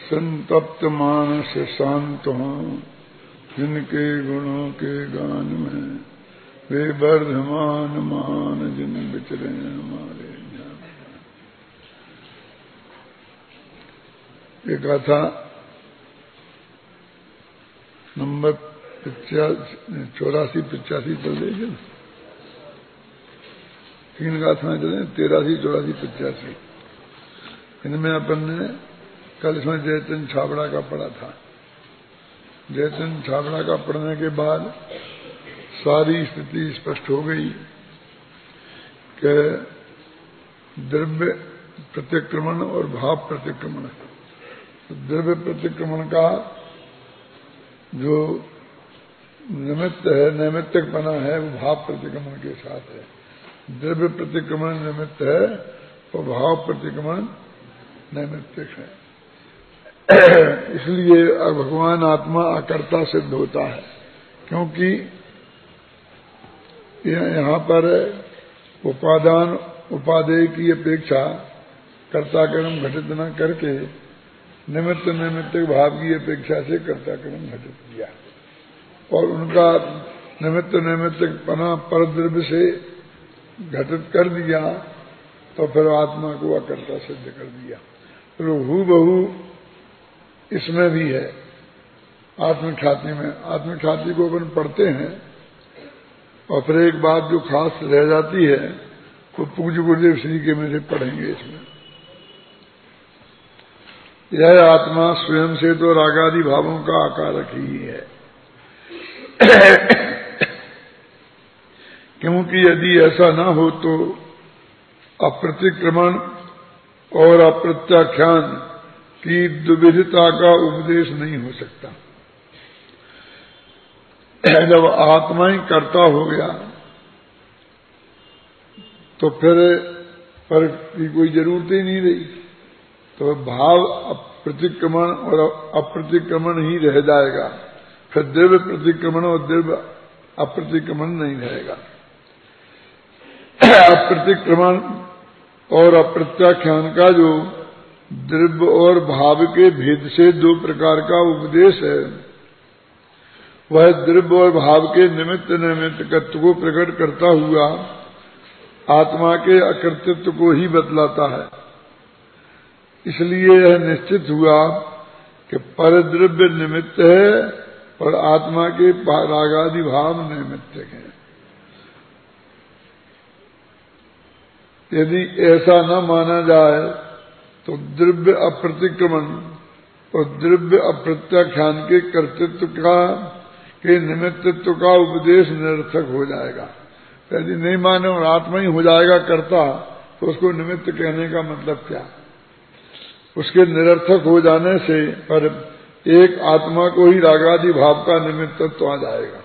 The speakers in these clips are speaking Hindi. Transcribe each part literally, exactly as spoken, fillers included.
संतप्त मानस शांत हों, जिनके गुणों के गान में वे वर्धमान मान जिन विचरे हमारे ज्ञान। एक गाथा नंबर चौरासी पिचासी चल रही, तीन गाथाएं चले, तिरासी चौरासी पिचासी। इनमें अपन ने कल इसमें जयचंद छाबड़ा का पढ़ा था। जयचंद छाबड़ा का पढ़ने के बाद सारी स्थिति स्पष्ट हो गई कि द्रव्य प्रतिक्रमण और भाव प्रतिक्रमण। तो द्रव्य प्रतिक्रमण का जो निमित्त है, नैमित्तिकपना है, वो भाव प्रतिक्रमण के साथ है। द्रव्य प्रतिक्रमण निमित्त है और भाव प्रतिक्रमण नैमित्तिक है। इसलिए भगवान आत्मा अकर्ता सिद्ध होता है, क्योंकि यहाँ पर उपादान उपादेय की अपेक्षा कर्ता कर्म घटित न करके निमित्त नैमित्तिक भाव की अपेक्षा से कर्ता कर्म घटित किया और उनका निमित्त नैमित्तिक पना पर द्रव्य से घटित कर दिया, तो फिर आत्मा को अकर्ता सिद्ध कर दिया। तो हूबहू इसमें भी है आत्मख्याति में। आत्मख्याति को अपन पढ़ते हैं और फिर एक बात जो खास रह जाती है वो पूज्य गुरुदेव श्री के मेरे पढ़ेंगे। इसमें यह आत्मा स्वयं से तो रागादि भावों का आकारक ही है, क्योंकि यदि ऐसा न हो तो अप्रतिक्रमण और अप्रत्याख्यान की दुविधता का उपदेश नहीं हो सकता। जब आत्मा ही कर्ता हो गया तो फिर पर की कोई जरूरत ही नहीं रही, तो भाव प्रतिक्रमण और अप्रतिक्रमण ही रह जाएगा। फिर द्रव्य प्रतिक्रमण और द्रव्य अप्रतिक्रमण नहीं रहेगा। अप्रतिक्रमण और अप्रत्याख्यान का जो द्रव्य और भाव के भेद से दो प्रकार का उपदेश है, वह द्रव्य और भाव के निमित्त नैमित्तिकत्व को प्रकट करता हुआ आत्मा के अकर्तृत्व को ही बतलाता है। इसलिए यह निश्चित हुआ कि पर द्रव्य निमित्त है और आत्मा के रागादि भाव नैमित्तिक हैं। यदि ऐसा न माना जाए तो द्रव्य अप्रतिक्रमण और द्रव्य अप्रत्याख्यान के कर्तृत्व का के निमित्तत्व का उपदेश निरर्थक हो जाएगा। यदि नहीं माने और आत्मा ही हो जाएगा कर्ता, तो उसको निमित्त कहने का मतलब क्या? उसके निरर्थक हो जाने से पर एक आत्मा को ही रागादि भाव का निमित्तत्व आ जाएगा।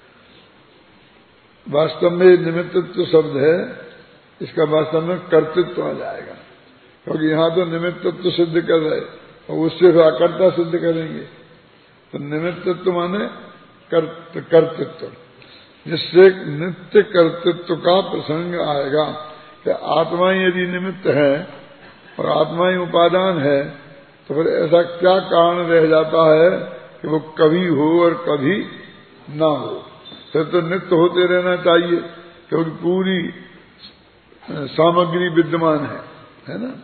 वास्तव में निमित्तत्व शब्द है, इसका वास्तव में कर्तृत्व आ जाएगा, क्योंकि यहां तो निमित्तत्व सिद्ध कर रहे और उससे अकर्ता सिद्ध करेंगे। तो निमित्तत्व माने कर्तृत्व, जिससे नित्य कर्तृत्व का प्रसंग आएगा कि आत्मा ही यदि निमित्त है और आत्मा ही उपादान है, तो फिर ऐसा क्या कारण रह जाता है कि वो कभी हो और कभी ना हो? फिर तो नित्य होते रहना चाहिए, क्योंकि पूरी सामग्री विद्यमान है, है ना।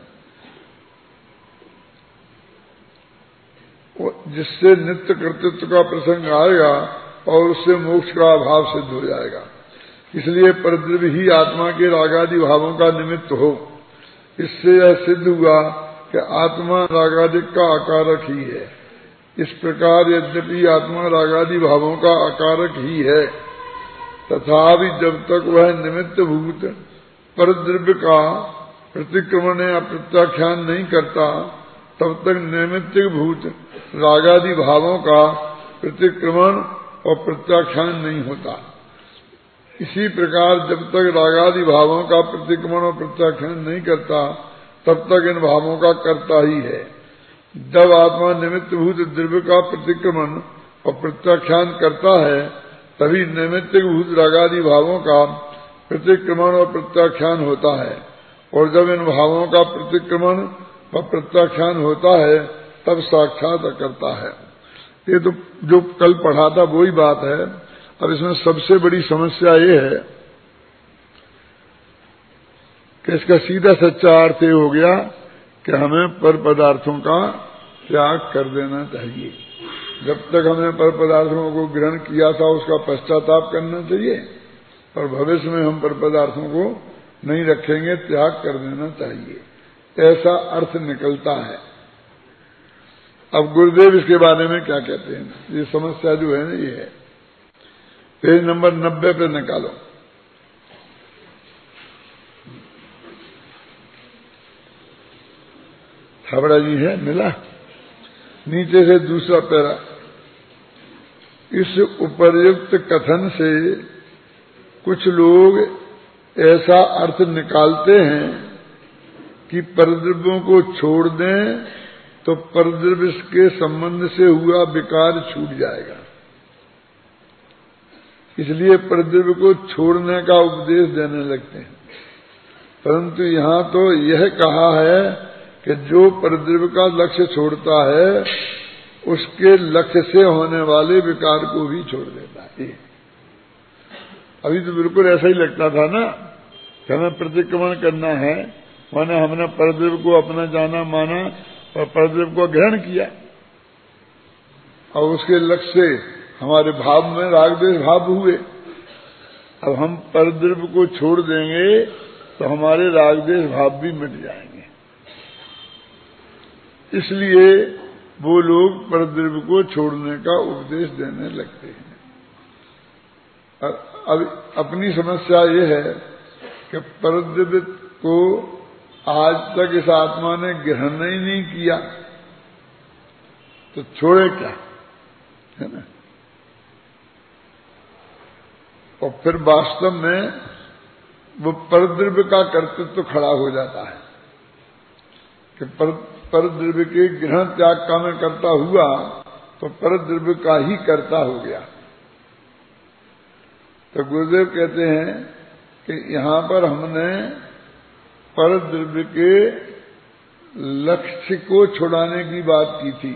जिससे नित्य कर्तृत्व का प्रसंग आएगा और उससे मोक्ष का अभाव सिद्ध हो जाएगा। इसलिए परद्रव्य ही आत्मा के रागादि भावों का निमित्त हो। इससे यह सिद्ध हुआ कि आत्मा रागादिक का आकारक ही है। इस प्रकार यद्यपि आत्मा रागादि भावों का आकारक ही है, तथापि जब तक वह निमित्त भूत परद्रव्य का प्रतिक्रमण या प्रत्याख्यान नहीं करता, तब तक नैमित्तिक भूत रागादि भावों का प्रतिक्रमण और प्रत्याख्यान नहीं होता। इसी प्रकार जब तक रागादि भावों का प्रतिक्रमण और प्रत्याख्यान नहीं करता, तब तक इन भावों का कर्ता ही है। जब आत्मा निमित्त भूत द्रव्य का प्रतिक्रमण और प्रत्याख्यान करता है, तभी नैमित्तिक भूत रागादि भावों का प्रतिक्रमण और प्रत्याख्यान होता है। और जब इन भावों का प्रतिक्रमण और प्रत्याख्यान होता है, तब साक्षात करता है। ये तो जो कल पढ़ा था वही बात है। अब इसमें सबसे बड़ी समस्या ये है कि इसका सीधा सच्चा अर्थ ये हो गया कि हमें पर पदार्थों का त्याग कर देना चाहिए। जब तक हमने पर पदार्थों को ग्रहण किया था उसका पश्चाताप करना चाहिए, और भविष्य में हम पर पदार्थों को नहीं रखेंगे, त्याग कर देना चाहिए, ऐसा अर्थ निकलता है। अब गुरुदेव इसके बारे में क्या कहते हैं? ये समस्या जो है ना, ये है पेज नंबर नब्बे पे निकालो। हावड़ा जी है, मिला? नीचे से दूसरा पैरा। इस उपर्युक्त कथन से कुछ लोग ऐसा अर्थ निकालते हैं कि परद्रव्यों को छोड़ दें तो परद्रव्य के संबंध से हुआ विकार छूट जाएगा, इसलिए परद्रव्य को छोड़ने का उपदेश देने लगते हैं। परंतु यहां तो यह कहा है कि जो परद्रव्य का लक्ष्य छोड़ता है उसके लक्ष्य से होने वाले विकार को भी छोड़ देता है। अभी तो बिल्कुल ऐसा ही लगता था ना कि हमें प्रतिक्रमण करना है, माने हमने परद्रव्य को अपना जाना माना और परद्रव्य को ग्रहण किया, और उसके लक्ष्य से हमारे भाव में राग द्वेष भाव हुए। अब हम परद्रव्य को छोड़ देंगे तो हमारे राग द्वेष भाव भी मिट जाएंगे। इसलिए वो लोग परद्रव्य को छोड़ने का उपदेश देने लगते हैं। अब अपनी समस्या ये है कि परद्रव्य को आज तक इस आत्मा ने ग्रहण ही नहीं किया, तो छोड़े क्या, है ना? और फिर वास्तव में वो परद्रव्य का कर्तृत्व तो खड़ा हो जाता है कि पर, परद्रव्य के ग्रहण त्याग का मैं करता हुआ तो परद्रव्य का ही कर्ता हो गया। तो गुरुदेव कहते हैं कि यहां पर हमने परद्रव्य के लक्ष्य को छुड़ाने की बात की थी,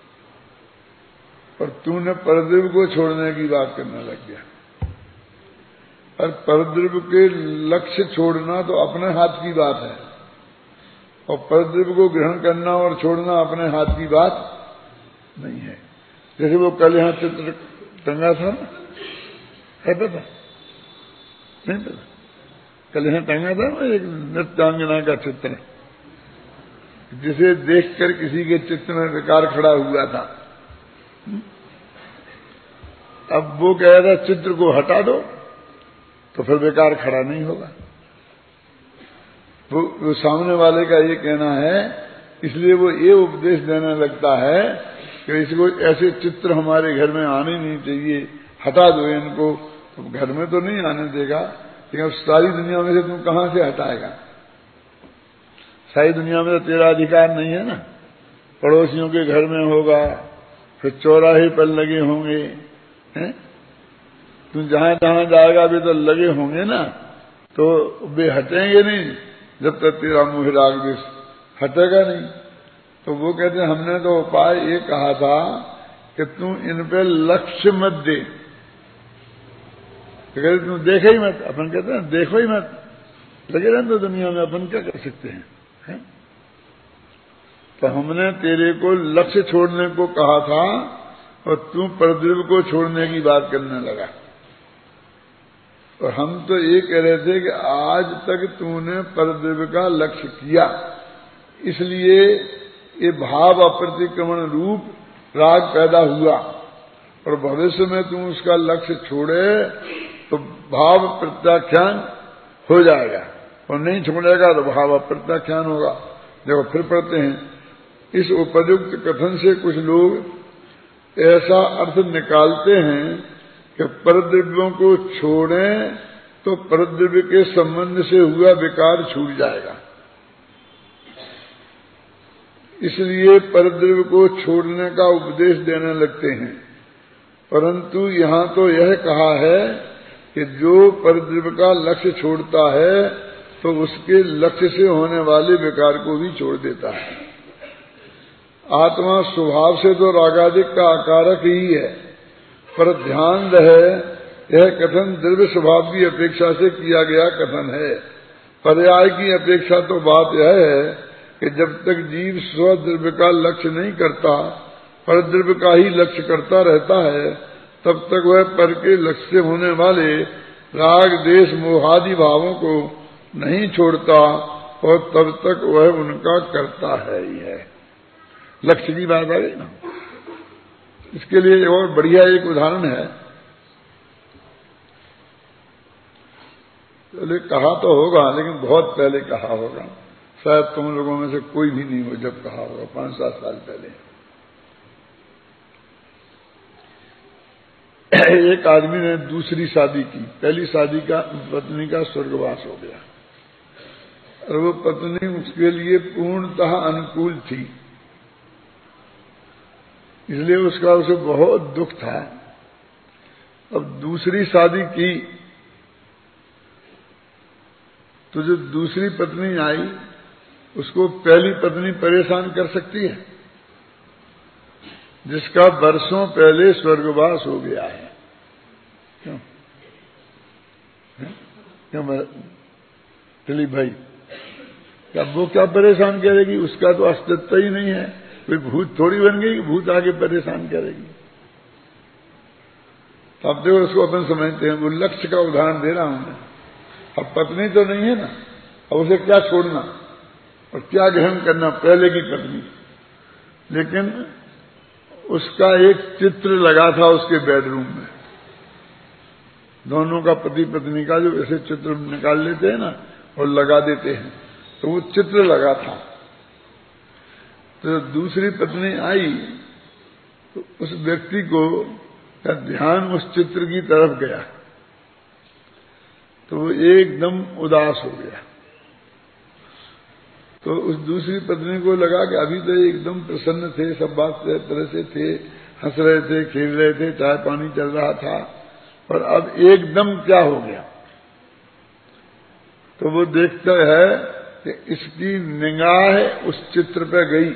और तूने परद्रव्य को छोड़ने की बात करने लग गया। और परद्रव्य के लक्ष्य छोड़ना तो अपने हाथ की बात है, और परद्रव्य को ग्रहण करना और छोड़ना अपने हाथ की बात नहीं है। जैसे वो कल यहां चित्र टंगा था ना, है पता? नहीं पता? कल यहां टंगा था ना एक नृत्यांगना का चित्र, जिसे देखकर किसी के चित्त में विकार खड़ा हुआ था। अब वो कह रहा चित्र को हटा दो तो फिर विकार खड़ा नहीं होगा। वो, वो सामने वाले का ये कहना है, इसलिए वो ये उपदेश देने लगता है कि इसको ऐसे चित्र हमारे घर में आने नहीं चाहिए, हटा दो इनको। तो घर में तो नहीं आने देगा, लेकिन अब सारी दुनिया में से तुम कहां से हटाएगा? सारी दुनिया में तो तेरा अधिकार नहीं है ना। पड़ोसियों के घर में होगा, फिर चौराहे पर लगे होंगे, हैं? तुम जहां जहां जाएगा भी तो लगे होंगे ना, तो वे हटेंगे नहीं जब तक तेरा मुँह राग द्वेष हटेगा नहीं। तो वो कहते हैं हमने तो उपाय ये कहा था कि तू इन पे लक्ष्य मत दे, तो कहते तुम देखो ही मत। अपन कहते हैं देखो ही मत, लगे रहते तो दुनिया में अपन क्या कर सकते हैं, है? तो हमने तेरे को लक्ष्य छोड़ने को कहा था और तू परद्रव्य को छोड़ने की बात करने लगा। और हम तो ये कह रहे थे कि आज तक तूने परद्रव्य का लक्ष्य किया, इसलिए ये भाव अप्रतिक्रमण रूप राग पैदा हुआ, और भविष्य में तू उसका लक्ष्य छोड़े तो भाव प्रत्याख्यान हो जाएगा, और नहीं छोड़ेगा तो भाव अप्रत्याख्यान होगा। देखो फिर पढ़ते हैं, इस उपयुक्त कथन से कुछ लोग ऐसा अर्थ निकालते हैं कि परद्रव्यों को छोड़ें तो परद्रव्य के संबंध से हुआ विकार छूट जाएगा, इसलिए परद्रव्य को छोड़ने का उपदेश देने लगते हैं। परंतु यहां तो यह कहा है कि जो परद्रव्य का लक्ष्य छोड़ता है तो उसके लक्ष्य से होने वाले विकार को भी छोड़ देता है। आत्मा स्वभाव से तो रागादिक का आकारक ही है, पर ध्यान रहे यह कथन द्रव्य स्वभाव की अपेक्षा से किया गया कथन है। पर्याय की अपेक्षा तो बात यह है कि जब तक जीव स्वद्रव्य का लक्ष्य नहीं करता, पर द्रव्य का ही लक्ष्य करता रहता है, तब तक वह पर के लक्ष्य से होने वाले राग देश मोहादि भावों को नहीं छोड़ता और तब तक वह उनका करता है ही है। लक्ष्य की बात आ गई ना। इसके लिए और बढ़िया एक उदाहरण है। पहले कहा तो होगा, लेकिन बहुत पहले कहा होगा, शायद तुम लोगों में से कोई भी नहीं हो जब कहा होगा, पांच सात साल पहले। एक आदमी ने दूसरी शादी की, पहली शादी का पत्नी का स्वर्गवास हो गया और वो पत्नी उसके लिए पूर्णतः अनुकूल थी, इसलिए उसका उसे बहुत दुख था। अब दूसरी शादी की तो जो दूसरी पत्नी आई उसको पहली पत्नी परेशान कर सकती है, जिसका वर्षों पहले स्वर्गवास हो गया है। क्यों क्यों दिलीप भाई, क्या वो क्या परेशान करेगी? उसका तो अस्तित्व ही नहीं है, कोई भूत थोड़ी बन गई, भूत आगे परेशान करेगी। तो अब देखो उसको अपन समझते हैं, वो लक्ष्य का उदाहरण दे रहा हूं मैं। अब पत्नी तो नहीं है ना, अब उसे क्या छोड़ना और क्या ग्रहण करना, पहले की पत्नी। लेकिन उसका एक चित्र लगा था उसके बेडरूम में, दोनों का पति पत्नी का जो ऐसे चित्र निकाल लेते हैं ना और लगा देते हैं, तो वो चित्र लगा था। तो दूसरी पत्नी आई तो उस व्यक्ति को ध्यान उस चित्र की तरफ गया, तो वो एकदम उदास हो गया। तो उस दूसरी पत्नी को लगा कि अभी तो एकदम प्रसन्न थे, सब बात तरह से थे, हंस रहे थे, खेल रहे थे, चाय पानी चल रहा था, पर अब एकदम क्या हो गया। तो वो देखता है कि इसकी निगाह उस चित्र पे गई।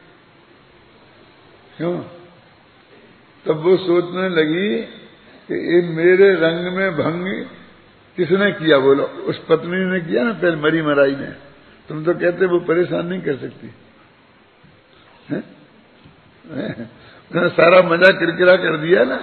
क्यों? तब वो सोचने लगी कि ये मेरे रंग में भंग किसने किया? बोलो, उस पत्नी ने किया ना, पहले मरी मराई ने। तुम तो कहते वो परेशान नहीं कर सकती है? उसने सारा मजा किरकिरा कर दिया ना।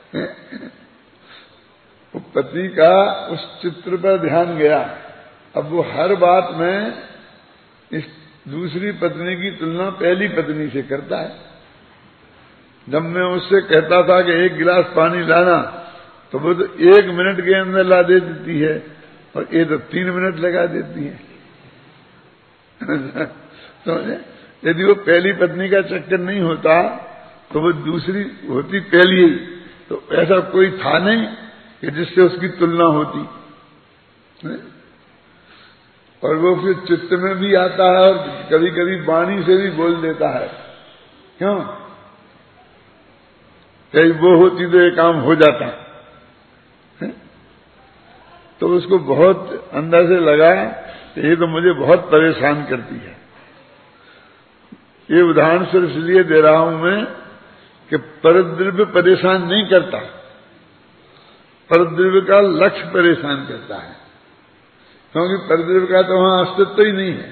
वो पति का उस चित्र पर ध्यान गया। अब वो हर बात में इस दूसरी पत्नी की तुलना पहली पत्नी से करता है। जब मैं उससे कहता था कि एक गिलास पानी लाना, तो वो तो एक मिनट के अंदर ला दे देती है, और ये तो तीन मिनट लगा देती है। तो यदि वो पहली पत्नी का चक्कर नहीं होता तो वो दूसरी होती पहली ही, तो ऐसा कोई था नहीं कि जिससे उसकी तुलना होती। और वो फिर चित्त में भी आता है और कभी कभी वाणी से भी बोल देता है। क्यों? कहीं वो होती तो ये काम हो जाता है? तो उसको बहुत अंदर से लगा कि ये तो मुझे बहुत परेशान करती है। ये उदाहरण सिर्फ इसलिए दे रहा हूं मैं कि परद्रव्य परेशान नहीं करता, परद्रव्य का लक्ष्य परेशान करता है, क्योंकि परद्रव्य का तो वहां अस्तित्व ही नहीं है।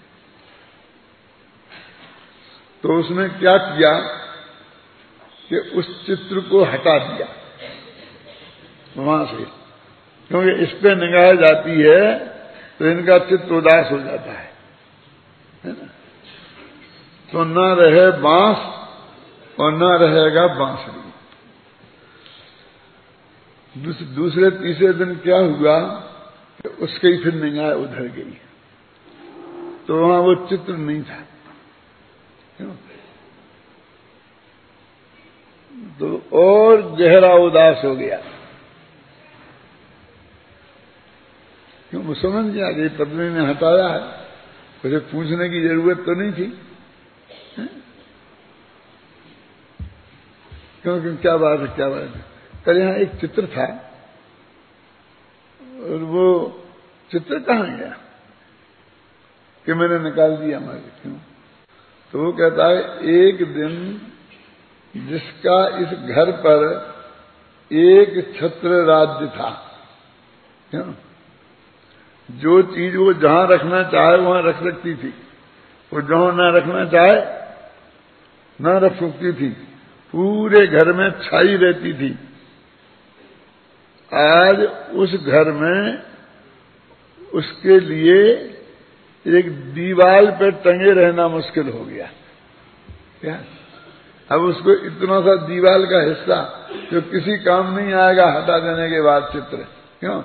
तो उसने क्या किया कि उस चित्र को हटा दिया वहां से, क्योंकि इस पे निगाह जाती है तो इनका चित्त उदास हो जाता है, है ना? तो न रहे बांस और न रहेगा बांसुरी। दूस, दूसरे तीसरे दिन क्या हुआ कि उसके ही फिर निगाह उधर गई, तो वहां वो चित्र नहीं था। क्यों? तो और गहरा उदास हो गया। क्यों? वो समझ गया कि पत्नी ने हटाया है, उसे पूछने की जरूरत तो नहीं थी। क्योंकि क्या बात है, क्या बात है। कल यहां एक चित्र था और वो चित्र कहां गया कि मैंने निकाल दिया हमारे। क्यों? तो वो कहता है एक दिन जिसका इस घर पर एक छत्र राज्य था, क्यों? जो चीज वो जहां रखना चाहे वहां रख सकती थी, और जहां ना रखना चाहे ना रख सकती थी, पूरे घर में छाई रहती थी। आज उस घर में उसके लिए एक दीवार पर टंगे रहना मुश्किल हो गया। क्या? अब उसको इतना सा दीवार का हिस्सा जो किसी काम नहीं आएगा हटा देने के बाद चित्र, क्यों?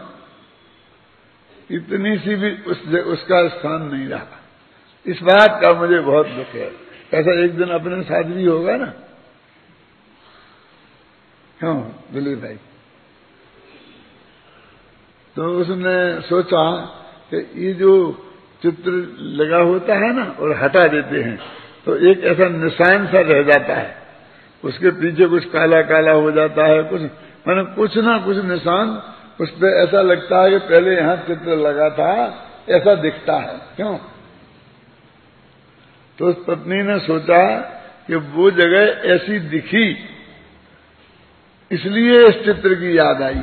इतनी सी भी उस, उसका स्थान नहीं रहा। इस बात का मुझे बहुत दुख है। ऐसा एक दिन अपने साथ भी होगा ना, क्यों दिलीप भाई? तो उसने सोचा कि ये जो चित्र लगा होता है ना और हटा देते हैं तो एक ऐसा निशान सा रह जाता है, उसके पीछे कुछ काला काला हो जाता है, कुछ माने कुछ ना कुछ निशान उस पर ऐसा लगता है कि पहले यहां चित्र लगा था, ऐसा दिखता है, क्यों? तो उस पत्नी ने सोचा कि वो जगह ऐसी दिखी इसलिए इस चित्र की याद आई,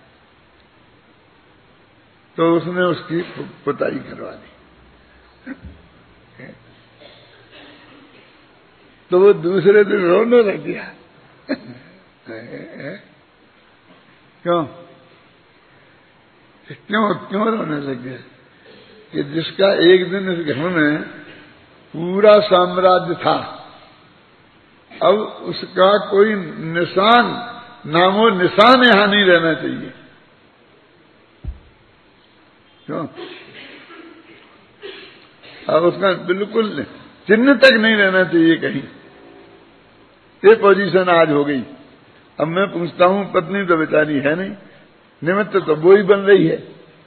तो उसने उसकी पुताई करवा दी। तो वो दूसरे दिन रोने लग गया। क्यों क्यों क्यों रोने लग गया? कि जिसका एक दिन इस घर में पूरा साम्राज्य था, अब उसका कोई निशान, नामो निशान यहां नहीं रहना चाहिए। क्यों? अब उसका बिल्कुल चिन्ह तक नहीं रहना चाहिए कहीं। ये पोजीशन आज हो गई। अब मैं पूछता हूं, पत्नी तो बेचारी है नहीं, निमित्त तो वो ही बन रही है।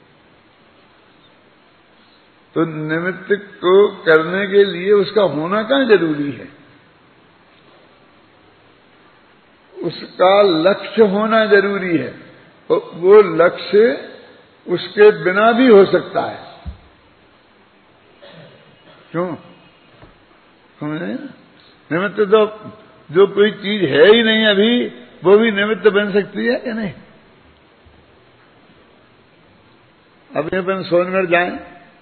तो निमित्त को करने के लिए उसका होना कहाँ जरूरी है? उसका लक्ष्य होना जरूरी है, और वो लक्ष्य उसके बिना भी हो सकता है। क्यों? समझे? निमित्त तो जो कोई चीज है ही नहीं अभी, वो भी निमित्त बन सकती है कि नहीं? अभी अपन सोनगढ़ जाएं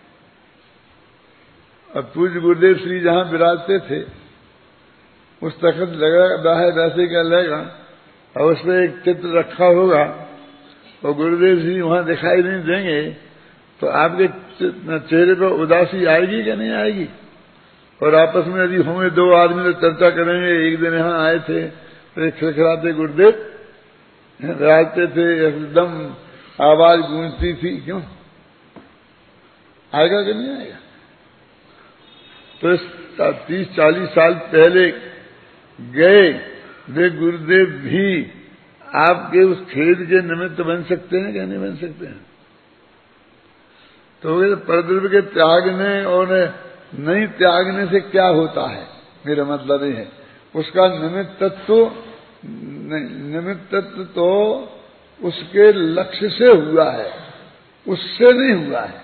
और पूज्य गुरुदेव श्री जहां विराजते थे, उस तखत लगा है वैसे क्या लगेगा, और उसमें एक चित्र रखा होगा और गुरुदेव जी वहां दिखाई नहीं देंगे, तो आपके चेहरे पर उदासी आएगी कि नहीं आएगी? और आपस में यदि होंगे दो आदमी तो चर्चा करेंगे, एक दिन यहां आए थे तो एक खिलखिलाते गुरुदेव विराजते थे, एकदम आवाज गूंजती थी, क्यों? आएगा कि नहीं आएगा? तो तीस चालीस साल पहले गए वे गुरुदेव भी आपके उस खेद के निमित्त बन सकते हैं क्या नहीं बन सकते हैं? तो परद्रव्य के त्यागने और नहीं त्यागने से क्या होता है, मेरा मतलब ये है, उसका निमित्तत्व निमित्तत्व तो उसके लक्ष्य से हुआ है, उससे नहीं हुआ है।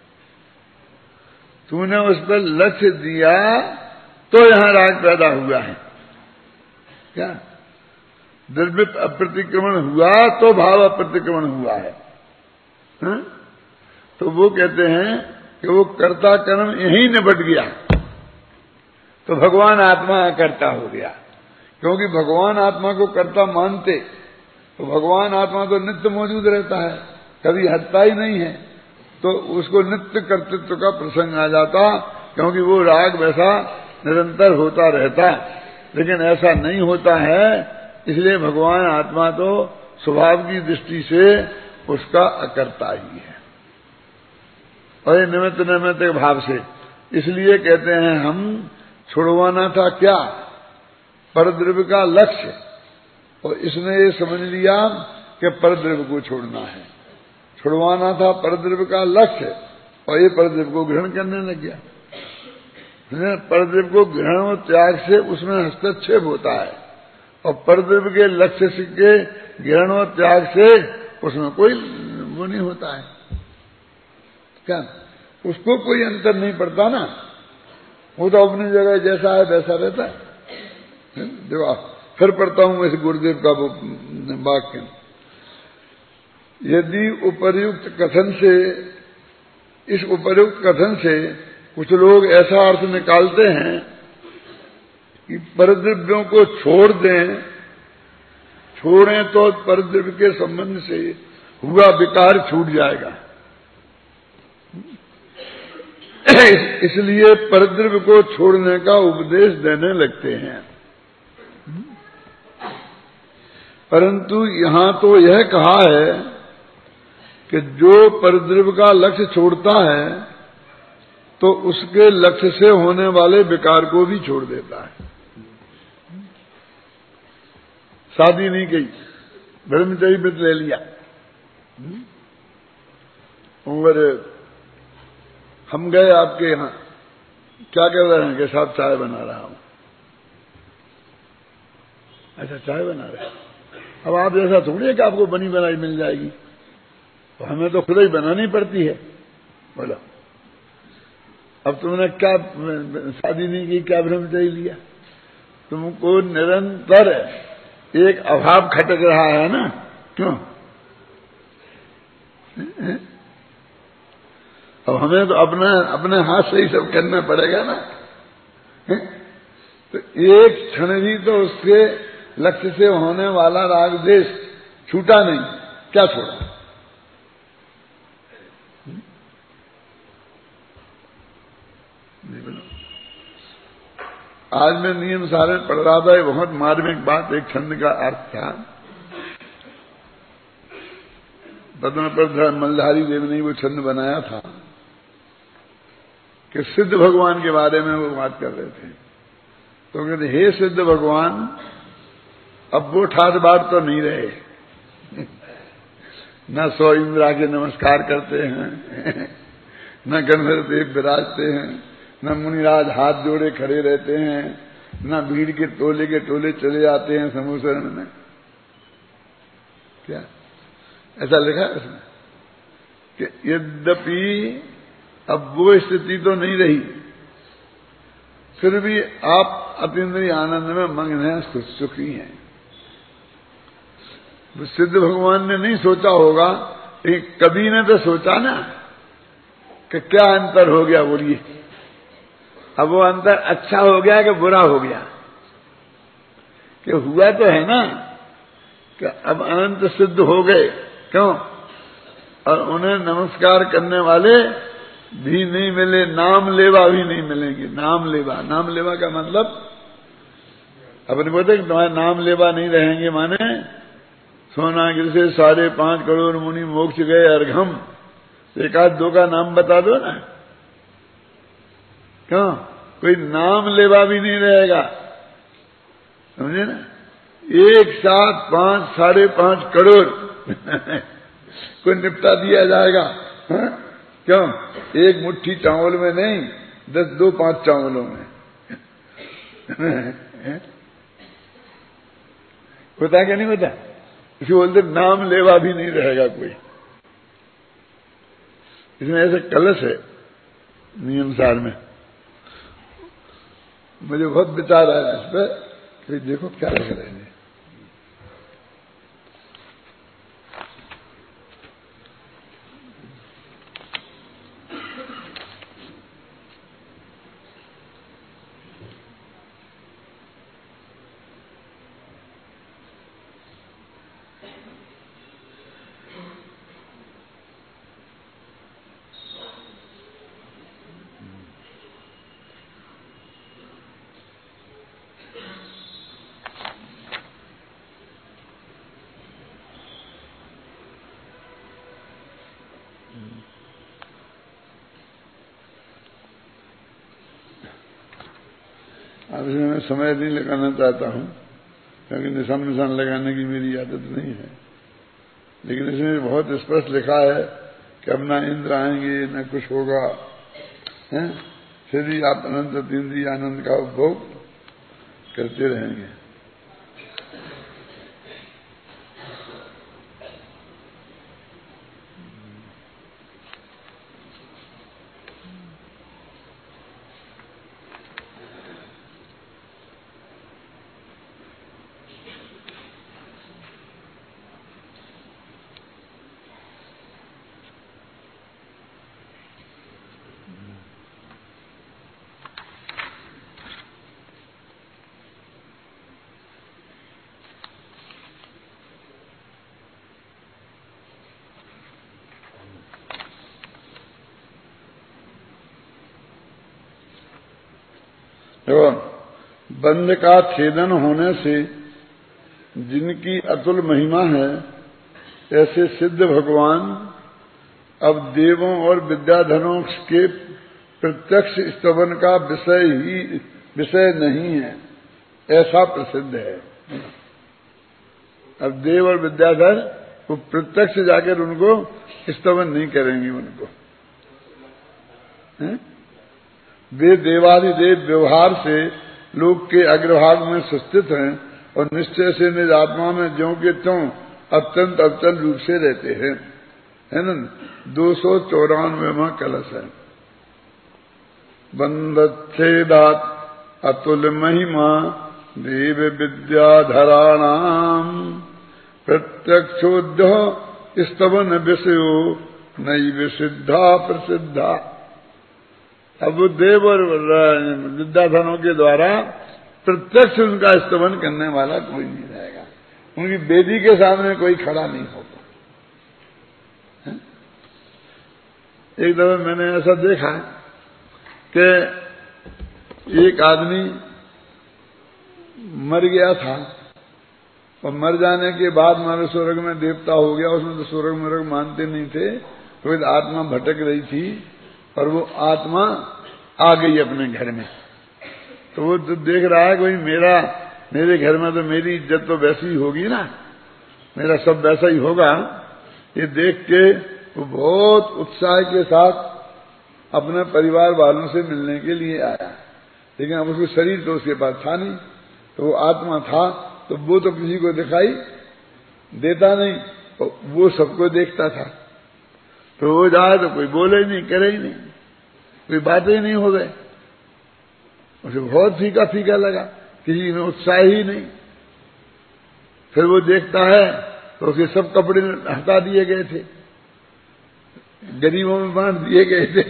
तूने उस पर लक्ष्य दिया तो यहां राग पैदा हुआ है। क्या? द्रव्य अप्रतिक्रमण हुआ तो भाव अप्रतिक्रमण हुआ है, हा? तो वो कहते हैं कि वो कर्ता कर्म यहीं निपट गया तो भगवान आत्मा कर्ता हो गया। क्योंकि भगवान आत्मा को कर्ता मानते तो भगवान आत्मा तो नित्य मौजूद रहता है, कभी हटता ही नहीं है, तो उसको नित्य कर्तृत्व का प्रसंग आ जाता, क्योंकि वो राग वैसा निरंतर होता रहता। लेकिन ऐसा नहीं होता है, इसलिए भगवान आत्मा तो स्वभाव की दृष्टि से उसका अकर्ता ही है, और ये निमित्त निमित्त भाव से। इसलिए कहते हैं हम छुड़वाना था क्या? परद्रव्य का लक्ष्य, और इसने ये समझ लिया कि परद्रव्य को छोड़ना है। छुड़वाना था परद्रव्य का लक्ष्य, और ये परद्रव्य को ग्रहण करने लग गया। परद्रव्य को ग्रहण और त्याग से उसमें हस्तक्षेप होता है, और परद्रव्य के लक्ष्य के ग्रहण और त्याग से उसमें कोई वो नहीं होता है। क्या? उसको कोई अंतर नहीं पड़ता ना। वो तो अपनी जगह जैसा है वैसा रहता है। देखो फिर पढ़ता हूं इस गुरुदेव का वाक्य, यदि उपर्युक्त कथन से, इस उपर्युक्त कथन से कुछ लोग ऐसा अर्थ निकालते हैं कि परद्रव्यों को छोड़ दें, छोड़ें तो परद्रव्य के संबंध से हुआ विकार छूट जाएगा, इसलिए परद्रव्य को छोड़ने का उपदेश देने लगते हैं। परंतु यहां तो यह कहा है कि जो परद्रव्य का लक्ष्य छोड़ता है तो उसके लक्ष्य से होने वाले विकार को भी छोड़ देता है। शादी नहीं की, ब्रह्मचर्य व्रत ले लिया, और हम गए आपके यहां, क्या कर रहे हैं कि साहब चाय बना रहा हूं। अच्छा चाय बना रहे हैं, अब आप ऐसा थोड़ी है कि आपको बनी बनाई मिल जाएगी, तो हमें तो खुद ही बनानी पड़ती है। बोलो अब तुमने क्या शादी नहीं की, क्या ब्रह्मचर्य लिया? तुमको निरंतर एक अभाव खटक रहा है ना, क्यों? अब हमें तो अपने अपने हाथ से ही सब करना पड़ेगा ना। तो एक क्षण भी तो उसके लक्ष्य से होने वाला राग देश छूटा नहीं, क्या छोड़ा? आज मैं नियम सारे पढ़ रहा था, बहुत मार्मिक बात, एक छंद का अर्थ था। पद्म पर मलधारी देव ने वो छंद बनाया था कि सिद्ध भगवान के बारे में वो बात कर रहे थे। तो कहते हे सिद्ध भगवान, अब वो ठाट बाट तो नहीं रहे, न सौ इंद्रा के नमस्कार करते हैं, न गंधर्व देव विराजते हैं, न मुनिराज हाथ जोड़े खड़े रहते हैं, न भीड़ के टोले के टोले चले आते हैं समूह शरण में। क्या ऐसा लिखा है उसमें कि यद्यपि अब वो स्थिति तो नहीं रही, फिर भी आप अतीन्द्रिय आनंद में मग्न हैं, खुद सुखी हैं। सिद्ध भगवान ने नहीं सोचा होगा, एक कवि ने तो सोचा ना कि क्या अंतर हो गया, बोलिए। अब वो अंतर अच्छा हो गया कि बुरा हो गया? कि हुआ तो है ना कि अब अनंत सिद्ध हो गए, क्यों? और उन्हें नमस्कार करने वाले भी नहीं मिले, नाम लेवा भी नहीं मिलेंगे। नाम लेवा, नाम लेवा का मतलब अपने बोलते कि तुम्हारे नाम लेवा नहीं रहेंगे, माने सोनागिरी से साढ़े पांच करोड़ मुनि मोक्ष गए अर्घम, एक आध दो का नाम बता दो ना, क्यों? कोई नाम लेवा भी नहीं रहेगा, समझे ना? एक साथ पांच साढ़े पांच करोड़ को निपटा दिया जाएगा, हा? क्यों? एक मुट्ठी चावल में नहीं, दस दो पांच चावलों में होता क्या नहीं होता? इसी बोलते नाम लेवा भी नहीं रहेगा कोई। इसमें ऐसे कलश है नियम सार में, मुझे बहुत विचार आया इस पर कि देखो क्या लग रहे हैं। अब इसमें मैं समय नहीं लगाना चाहता हूं, क्योंकि निशान निशान लगाने की मेरी आदत नहीं है। लेकिन इसमें बहुत स्पष्ट लिखा है कि अब ना इंद्र आएंगे, न कुछ होगा, है? फिर भी आप अनंत इंद्रिय आनंद का उपभोग करते रहेंगे। तो बंध का छेदन होने से जिनकी अतुल महिमा है, ऐसे सिद्ध भगवान अब देवों और विद्याधरों के प्रत्यक्ष स्तवन का विषय ही विषय नहीं है, ऐसा प्रसिद्ध है। अब देव और विद्याधर वो प्रत्यक्ष जाकर उनको स्तवन नहीं करेंगे उनको। है? वे देवादिदेव व्यवहार से लोक के अग्रभाग में सुस्थित हैं और निश्चय से निज आत्मा में ज्यों के त्यों अत्यंत अवचल रूप से रहते हैं। है ना? दो सौ चौरानवेवां कलश है। बंधच्छेदात अतुल महिमा देव विद्याधराणाम प्रत्यक्षोद्ध स्तवन विषयो नई विसिद्धा प्रसिद्धा। अब वो देव और विद्याधरों के द्वारा प्रत्यक्ष उनका स्तवन करने वाला कोई नहीं रहेगा, उनकी वेदी के सामने कोई खड़ा नहीं होगा। एक दफा मैंने ऐसा देखा कि एक आदमी मर गया था और मर जाने के बाद मारे स्वर्ग में देवता हो गया। उसमें तो स्वर्ग मर्ग मानते नहीं थे, तो आत्मा भटक रही थी और वो आत्मा आ गई अपने घर में। तो वो तो देख रहा है कोई मेरा मेरे घर में तो मेरी इज्जत तो वैसी ही होगी ना, मेरा सब वैसा ही होगा। ये देख के वो बहुत उत्साह के साथ अपने परिवार वालों से मिलने के लिए आया, लेकिन अब उसको शरीर तो उसके पास था नहीं, तो वो आत्मा था तो वो तो किसी को दिखाई देता नहीं, तो वो सबको देखता था। तो वो जाए तो कोई बोले नहीं, करे ही नहीं, कोई बातें ही नहीं हो गए। उसे बहुत फीका फीका लगा, किसी में उत्साह ही नहीं। फिर वो देखता है तो उसके सब कपड़े हटा दिए गए थे, गरीबों में बांट दिए गए थे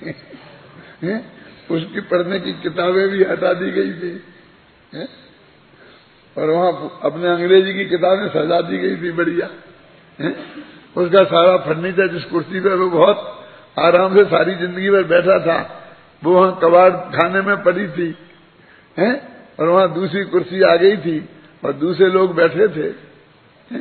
उसकी पढ़ने की किताबें भी हटा दी गई थी है? और वहां अपने अंग्रेजी की किताबें सजा दी गई थी बढ़िया है? उसका सारा फर्नीचर जिस कुर्सी पर वो बहुत आराम से सारी जिंदगी भर बैठा था, वो वहां कबाड़ खाने में पड़ी थी है? और वहां दूसरी कुर्सी आ गई थी और दूसरे लोग बैठे थे है?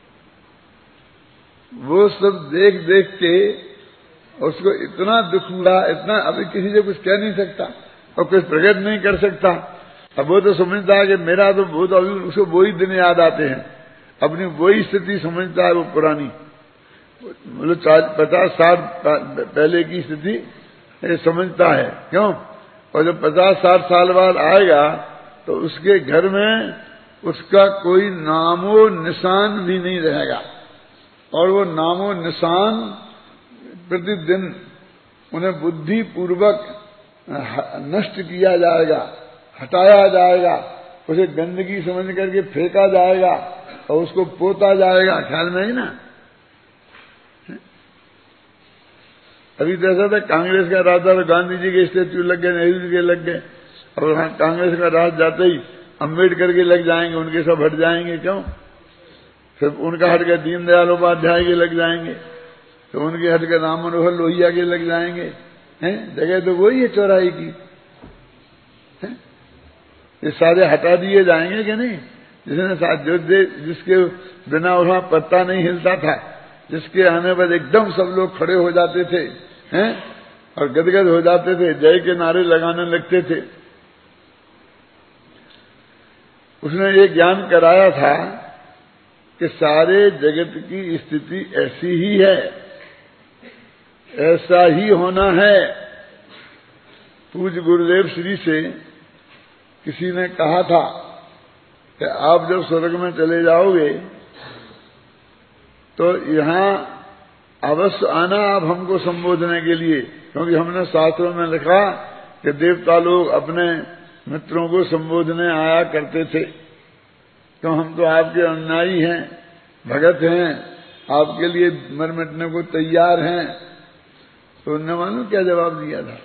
वो सब देख देख के उसको इतना दुख हुआ, इतना अभी किसी से कुछ कह नहीं सकता और कुछ प्रकट नहीं कर सकता। अब वो तो समझता है कि मेरा तो वो तो अभी उसको वही दिन याद आते हैं, अपनी वही स्थिति समझता है वो पुरानी, मतलब पचास साठ पहले की स्थिति समझता है। क्यों? और जब पचास साठ साल बाद आएगा तो उसके घर में उसका कोई नामो निशान भी नहीं रहेगा, और वो नामो निशान प्रतिदिन उन्हें बुद्धि पूर्वक नष्ट किया जाएगा, हटाया जाएगा, उसे गंदगी समझ करके फेंका जाएगा और उसको पोता जाएगा। ख्याल में ही ना? अभी तो ऐसा था, कांग्रेस का राज था तो गांधी जी के स्टेच्यू लग गए, नेहरू जी के लग गए, और वहां कांग्रेस का राज जाते ही अम्बेडकर के लग जाएंगे, उनके सब हट जाएंगे। क्यों? फिर उनका हट के दीनदयाल उपाध्याय के लग जाएंगे, तो उनके हट के राम मनोहर लोहिया के लग जाएंगे। हैं? जगह तो वही है चौराहे की। हैं? ये सारे हटा दिए जाएंगे कि नहीं? जिसने साथ जो जिसके बिना वहां पत्ता नहीं हिलता था, जिसके आने पर एकदम सब लोग खड़े हो जाते थे हैं? और गदगद हो जाते थे, जय के नारे लगाने लगते थे। उसने ये ज्ञान कराया था कि सारे जगत की स्थिति ऐसी ही है, ऐसा ही होना है। पूज्य गुरुदेव श्री से किसी ने कहा था कि आप जब स्वर्ग में चले जाओगे तो यहां अवश्य आना आप हमको संबोधने के लिए, क्योंकि हमने शास्त्रों में लिखा कि देवता लोग अपने मित्रों को संबोधने आया करते थे। तो हम तो आपके अनुयायी हैं, भगत हैं, आपके लिए मर मिटने को तैयार हैं। तो उनने मालूम क्या जवाब दिया था?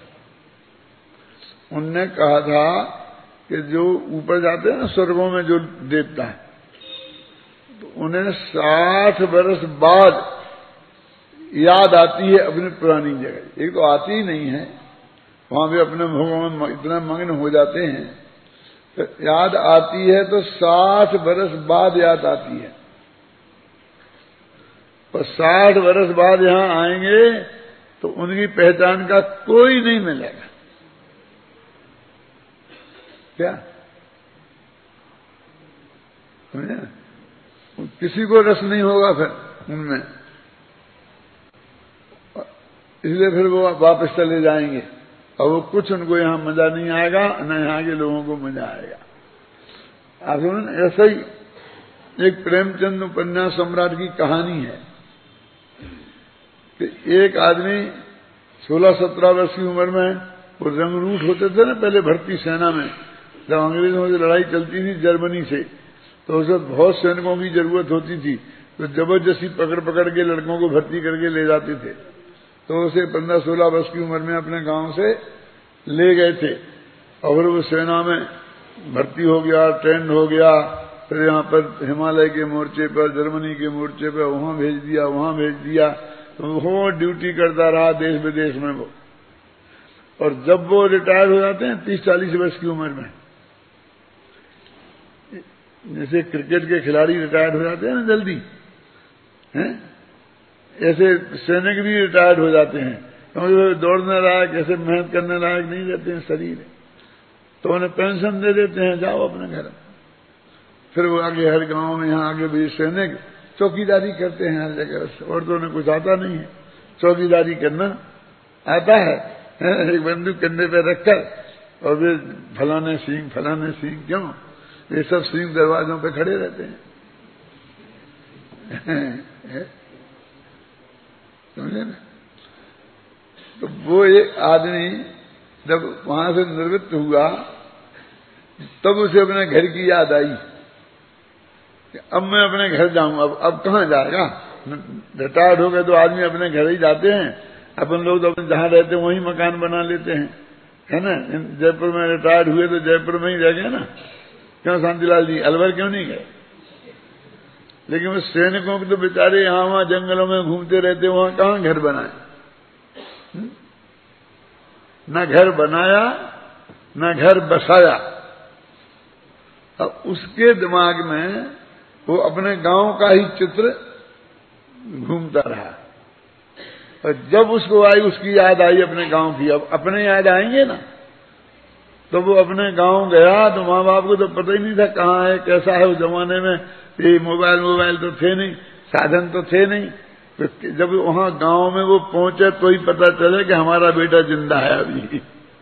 उनने कहा था कि जो ऊपर जाते हैं ना स्वर्गों में जो देवता है, तो उन्हें साठ वर्ष बाद याद आती है अपनी पुरानी जगह। एक तो आती ही नहीं है, वहां भी अपने भोगों में इतना मग्न हो जाते हैं तो याद आती है तो साठ बरस बाद याद आती है। और साठ बरस बाद यहां आएंगे तो उनकी पहचान का कोई नहीं मिलेगा। क्या समझे? किसी को रस नहीं होगा फिर उनमें, इसलिए फिर वो वापस चले जाएंगे और वो कुछ उनको यहां मजा नहीं आएगा, न यहां के लोगों को मजा आएगा। आप सुन, ऐसा ही एक प्रेमचंद उपन्यास सम्राट की कहानी है कि एक आदमी सोलह सत्रह वर्ष की उम्र में, वो रंगरूट होते थे ना पहले भर्ती सेना में, जब अंग्रेजों से लड़ाई चलती थी जर्मनी से, तो उस वक्त बहुत सैनिकों की जरूरत होती थी, तो जबरदस्ती पकड़ पकड़ के लड़कों को भर्ती करके ले जाते थे। तो उसे पंद्रह सोलह वर्ष की उम्र में अपने गांव से ले गए थे और वो सेना में भर्ती हो गया, ट्रेंड हो गया। फिर यहाँ पर हिमालय के मोर्चे पर, जर्मनी के मोर्चे पर वहां भेज दिया, वहां भेज दिया, तो वो ड्यूटी करता रहा देश विदेश में वो। और जब वो रिटायर हो जाते हैं तीस चालीस वर्ष की उम्र में, जैसे क्रिकेट के खिलाड़ी रिटायर हो जाते हैं ना जल्दी, हैं? ऐसे सैनिक भी रिटायर्ड हो जाते हैं, क्योंकि वो दौड़ने लायक, ऐसे मेहनत करने लायक नहीं रहते हैं शरीर, तो उन्हें पेंशन दे देते हैं, जाओ अपने घर। फिर वो आगे हर गांव में, यहाँ आगे भी सैनिक चौकीदारी करते हैं हर जगह। और तो उन्हें कुछ आता नहीं है, चौकीदारी करना आता है, एक बंदूक कंधे पे रखकर और वे फलाने सिंह फलाने सिंह, क्यों ये सब सिंह दरवाजों पे खड़े रहते हैं। समझे ना? तो वो एक आदमी जब वहां से निवृत्त हुआ तब उसे अपने घर की याद आई कि अब मैं अपने घर जाऊं। अब अब कहाँ जाएगा? रिटायर्ड हो गए तो आदमी अपने घर ही जाते हैं। अपन लोग तो जहां रहते हैं वहीं मकान बना लेते हैं, है ना। जयपुर में रिटायर्ड हुए तो जयपुर में ही रह गए ना, क्यों शांतिलाल जी अलवर क्यों नहीं गए? लेकिन वो सैनिकों के तो बेचारे यहां वहां जंगलों में घूमते रहते, वहां कहां घर बनाए? न घर बनाया न घर बसाया। अब उसके दिमाग में वो अपने गांव का ही चित्र घूमता रहा, और जब उसको आई, उसकी याद आई अपने गांव की। अब अपने याद आएंगे ना, तो वो अपने गांव गया तो माँ बाप को तो पता ही नहीं था कहाँ है, कैसा है। उस जमाने में ये मोबाइल मोबाइल तो थे नहीं, साधन तो थे नहीं। तो जब वहां गांव में वो पहुंचे तो ही पता चले कि हमारा बेटा जिंदा है अभी।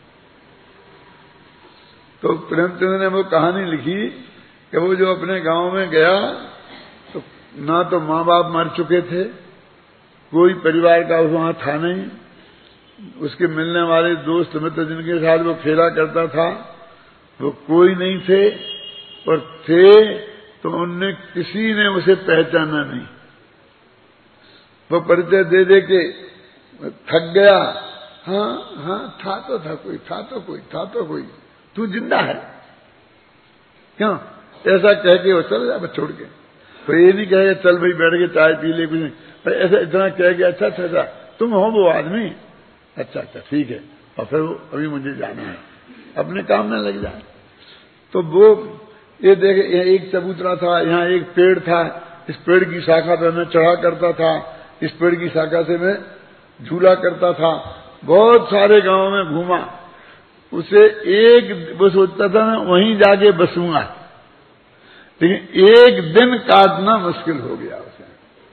तो प्रेमचंद ने वो कहानी लिखी कि वो जो अपने गांव में गया तो ना तो माँ बाप मर चुके थे, कोई परिवार का वहां था नहीं, उसके मिलने वाले दोस्त मित्र जिनके साथ वो खेला करता था वो कोई नहीं थे, और थे तो उनने किसी ने उसे पहचाना नहीं। वो परिचय दे दे के थक गया। हाँ हाँ था तो था कोई, था तो कोई, था तो कोई, तू जिंदा है क्यों? ऐसा कह के वो चल जाए छोड़ के। तो ये नहीं कहेगा चल भाई बैठ के चाय पी ले, कुछ नहीं, पर ऐसा इतना कह के अच्छा अच्छा तुम हो वो आदमी, अच्छा अच्छा ठीक है, और फिर वो अभी मुझे जाना है, अपने काम में लग जाए। तो वो ये देखे, एक चबूतरा था, यहाँ एक पेड़ था, इस पेड़ की शाखा पर मैं चढ़ा करता था, इस पेड़ की शाखा से मैं झूला करता था। बहुत सारे गांव में घूमा, उसे एक वो सोचता था मैं वहीं जाके बसूंगा, लेकिन एक दिन काटना मुश्किल हो गया उसे।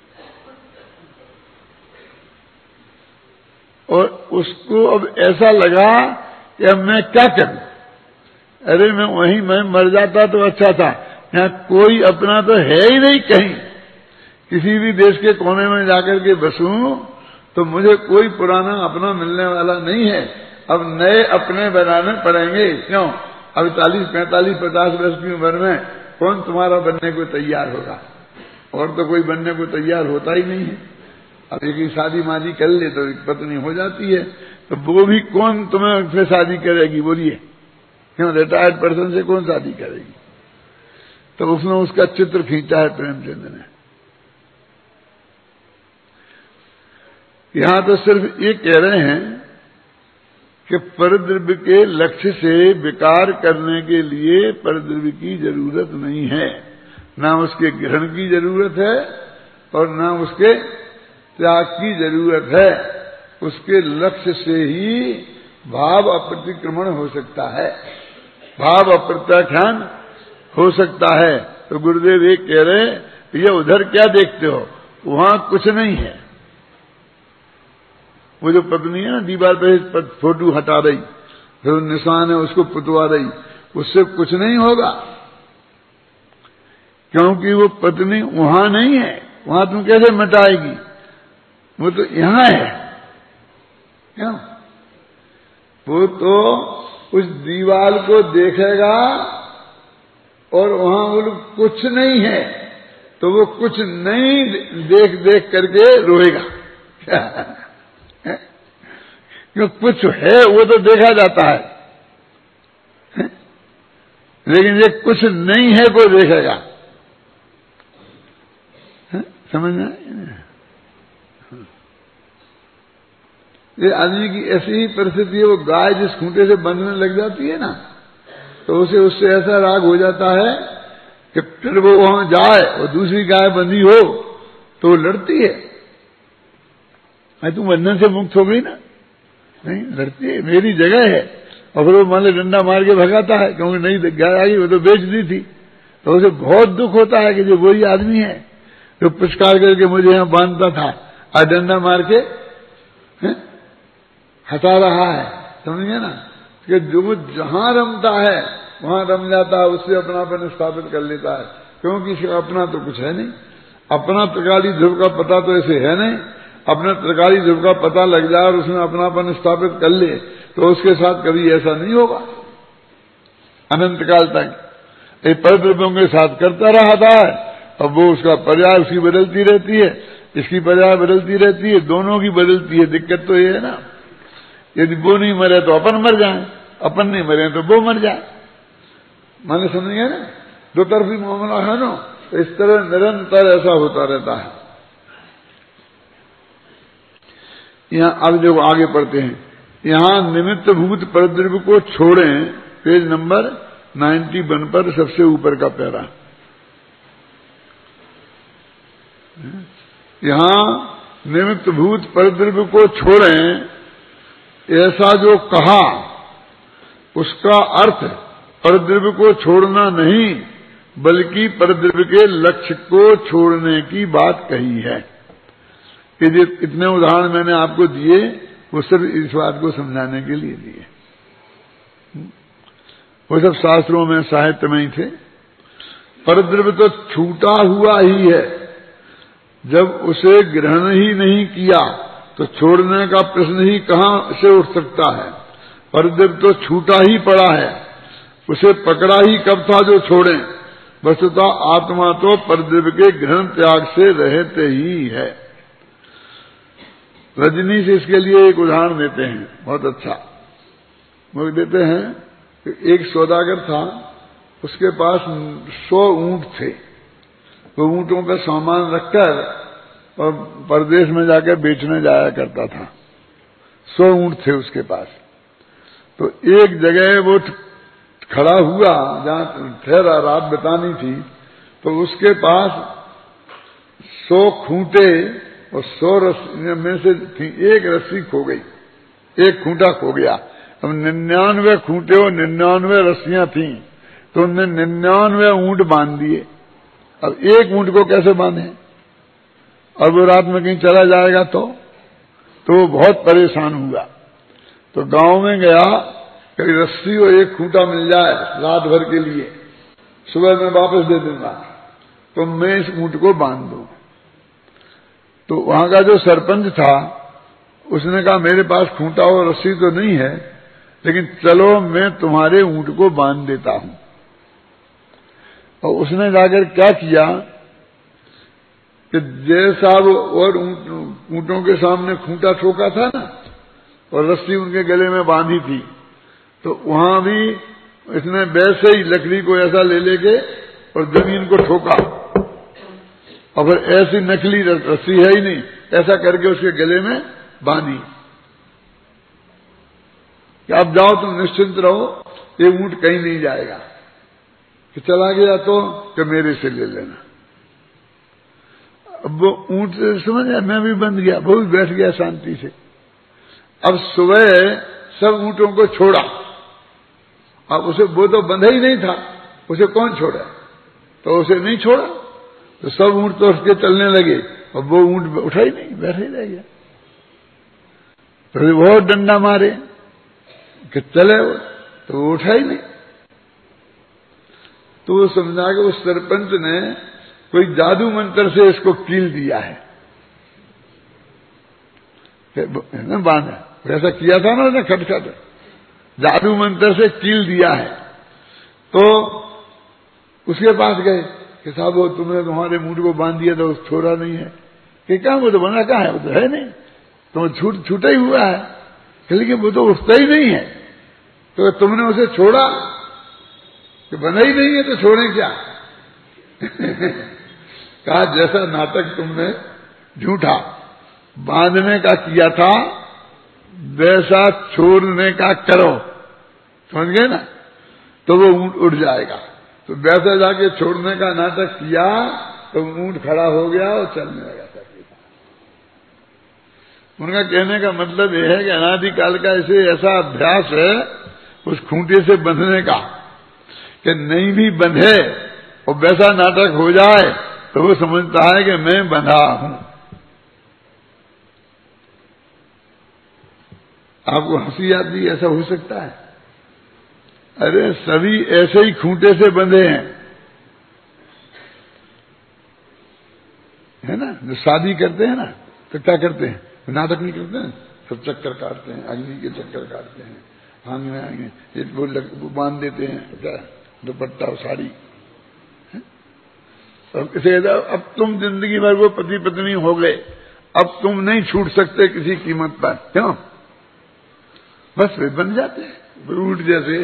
और उसको अब ऐसा लगा कि अब मैं क्या करूं? अरे मैं वहीं मैं मर जाता तो अच्छा था, यहाँ कोई अपना तो है ही नहीं कहीं, किसी भी देश के कोने में जाकर के बसूं तो मुझे कोई पुराना अपना मिलने वाला नहीं है। अब नए अपने बनाने पड़ेंगे। क्यों? अब चालीस पैंतालीस पचास वर्ष की उम्र में कौन तुम्हारा बनने को तैयार होगा? और तो कोई बनने को तैयार होता ही नहीं है। अब एक शादी मादी कर ले तो एक पत्नी हो जाती है, तो वो भी कौन तुम्हें फिर शादी करेगी? बोलिए, क्यों? रिटायर्ड पर्सन से कौन शादी करेगी? तो उसने उसका चित्र खींचा है प्रेमचंद ने। यहां तो सिर्फ ये कह रहे हैं कि परद्रव्य के लक्ष्य से विकार करने के लिए परद्रव्य की जरूरत नहीं है, ना उसके ग्रहण की जरूरत है और ना उसके त्याग की जरूरत है। उसके लक्ष्य से ही भाव अप्रतिक्रमण हो सकता है, भाव अप्रत्याख्यान हो सकता है। तो गुरुदेव एक कह रहे, ये उधर क्या देखते हो, वहां कुछ नहीं है। वो जो पत्नी है ना दीवार पे फोटो हटा रही, फिर निशान है उसको पुतवा रही, उससे कुछ नहीं होगा, क्योंकि वो पत्नी वहां नहीं है। वहां तुम कैसे मिटाएगी, वो तो यहां है। क्यों? वो तो उस दीवार को देखेगा और वहां वो कुछ नहीं है, तो वो कुछ नहीं देख देख करके रोएगा। क्यों? कुछ है वो तो देखा जाता है, लेकिन ये कुछ नहीं है को देखेगा। समझ में? ये आदमी की ऐसी ही परिस्थिति है। वो गाय जिस खूंटे से बंधने लग जाती है ना, तो उसे उससे ऐसा राग हो जाता है कि फिर वो वहां जाए और दूसरी गाय बंधी हो तो वो लड़ती है। मैं तुम बंधन से मुक्त हो गई ना, नहीं लड़ती है, मेरी जगह है। और फिर वो मान लो डंडा मार के भगाता है, क्योंकि नई गाय आ गई, वो तो बेच दी थी। तो उसे बहुत दुख होता है कि जो वही आदमी है जो पुचकार करके मुझे यहां बांधता था, आज डंडा मार के है? हटा रहा है। समझिए ना कि जो जहां रमता है वहां रम जाता है, उससे अपनापन स्थापित कर लेता है, क्योंकि इसका अपना तो कुछ है नहीं। अपना त्रिकाली ध्रुव का पता तो ऐसे है नहीं। अपना त्रिकाली ध्रुव का पता लग जाए और उसमें अपनापन स्थापित कर ले तो उसके साथ कभी ऐसा नहीं होगा अनंत काल तक। ये परद्रव्यों के साथ करता रहा था, अब वो उसका पर्याय उसकी बदलती रहती है, इसकी पर्याय बदलती रहती है, दोनों की बदलती है। दिक्कत तो ये है ना, यदि वो नहीं मरे तो अपन मर जाए, अपन नहीं मरे तो वो मर जाए। माने समझिए ना, दो तरफी मामला है ना। तो इस तरह निरंतर ऐसा होता रहता है। यहां अब जो आगे पढ़ते हैं, यहां निमित्त भूत परद्रव्य को छोड़ें, पेज नंबर नाइन्टी वन पर सबसे ऊपर का पैरा। यहां निमित्त भूत परद्रव्य को छोड़ें ऐसा जो कहा, उसका अर्थ परद्रव्य को छोड़ना नहीं बल्कि परद्रव्य के लक्ष्य को छोड़ने की बात कही है। कि जो इतने उदाहरण मैंने आपको दिए वो सब इस बात को समझाने के लिए दिए। वो सब शास्त्रों में साहित्य में ही थे। परद्रव्य तो छूटा हुआ ही है, जब उसे ग्रहण ही नहीं किया तो छोड़ने का प्रश्न ही कहां से उठ सकता है। परद्रव्य तो छूटा ही पड़ा है, उसे पकड़ा ही कब था जो छोड़े। वस्तुतः आत्मा तो परद्रव्य के ग्रहण त्याग से रहते ही है। रजनी से इसके लिए एक उदाहरण देते हैं, बहुत अच्छा। वो देते हैं कि एक सौदागर था, उसके पास सौ ऊंट थे। वो ऊंटों पर सामान रखकर और परदेश में जाकर बेचने जाया करता था। सौ ऊंट थे उसके पास। तो एक जगह वो खड़ा हुआ जहां ठहरा, रात बितानी थी, तो उसके पास सौ खूंटे और सौ रस्सी में से थी, एक रस्सी खो गई, एक खूंटा खो गया। अब निन्यानवे खूंटे और निन्यानवे रस्सियां थीं, तो उनने निन्यानवे ऊंट बांध दिए। अब एक ऊंट को कैसे बांधे, और वो रात में कहीं चला जाएगा तो तो वो बहुत परेशान हुआ। तो गांव में गया, कहीं रस्सी और एक खूंटा मिल जाए रात भर के लिए, सुबह मैं वापस दे दूंगा, तो मैं इस ऊंट को बांध दूं। तो वहां का जो सरपंच था उसने कहा मेरे पास खूंटा और रस्सी तो नहीं है, लेकिन चलो मैं तुम्हारे ऊंट को बांध देता हूं। और उसने जाकर क्या किया कि जैसा वो और ऊंटों के सामने खूंटा ठोका था ना, और रस्सी उनके गले में बांधी थी, तो वहां भी इसने वैसे ही लकड़ी को ऐसा ले लेके और जमीन को ठोका, और फिर ऐसी नकली रस्सी है ही नहीं, ऐसा करके उसके गले में बांधी। कि अब जाओ तुम निश्चिंत रहो, ये ऊंट कहीं नहीं जाएगा। कि चला गया तो कि मेरे से ले लेना। अब वो ऊंट समझ आया, मैं भी बंध गया, वो भी बैठ गया शांति से। अब सुबह सब ऊंटों को छोड़ा। अब उसे वो तो बंधा ही नहीं था, उसे कौन छोड़ा? तो उसे नहीं छोड़ा, तो सब ऊंट तो उसके चलने लगे, और वो ऊंट उठा ही नहीं, बैठा ही रह गया। तो बहुत डंडा मारे कि चले, तो वो उठा ही नहीं। तो वो समझा कि उस सरपंच ने कोई जादू मंत्र से इसको कील दिया है ना, बांधा वैसा किया था ना उसने, खटखट जादू मंत्र से कील दिया है। तो उसके पास गए कि साहब वो तुमने तुम्हारे मुंड को बांध दिया तो छोड़ा नहीं है। कि कहा वो तो बना कहाँ है, वो तो है नहीं, तो छूट छूटा ही हुआ है। लेकिन वो तो उठता ही नहीं है, तो तुमने उसे छोड़ा? कि बना ही नहीं है तो छोड़े क्या? कहा जैसा नाटक तुमने झूठा बांधने का किया था वैसा छोड़ने का करो, समझ गए ना, तो वो ऊंट उड़ जाएगा। तो वैसा जाके छोड़ने का नाटक किया तो ऊंट खड़ा हो गया और चलने लगा। उनका कहने का मतलब यह है कि अनादिकाल का ऐसे ऐसा अभ्यास है उस खूंटे से बंधने का कि नहीं भी बंधे और वैसा नाटक हो जाए तो वो समझता है कि मैं बंधा हूं। आपको हंसी आती, ऐसा हो सकता है? अरे सभी ऐसे ही खूंटे से बंधे हैं, है ना। जो शादी करते हैं ना तो क्या करते हैं, नाटक नहीं करते हैं, सब चक्कर काटते हैं, अग्नि के चक्कर काटते हैं, आंग में आगे ये वो, वो बांध देते हैं, क्या दुपट्टा और साड़ी। अब इसे अब तुम जिंदगी भर वो पति पत्नी हो गए, अब तुम नहीं छूट सकते किसी कीमत पर, क्यों? बस वे बन जाते हैं ऊंट जैसे।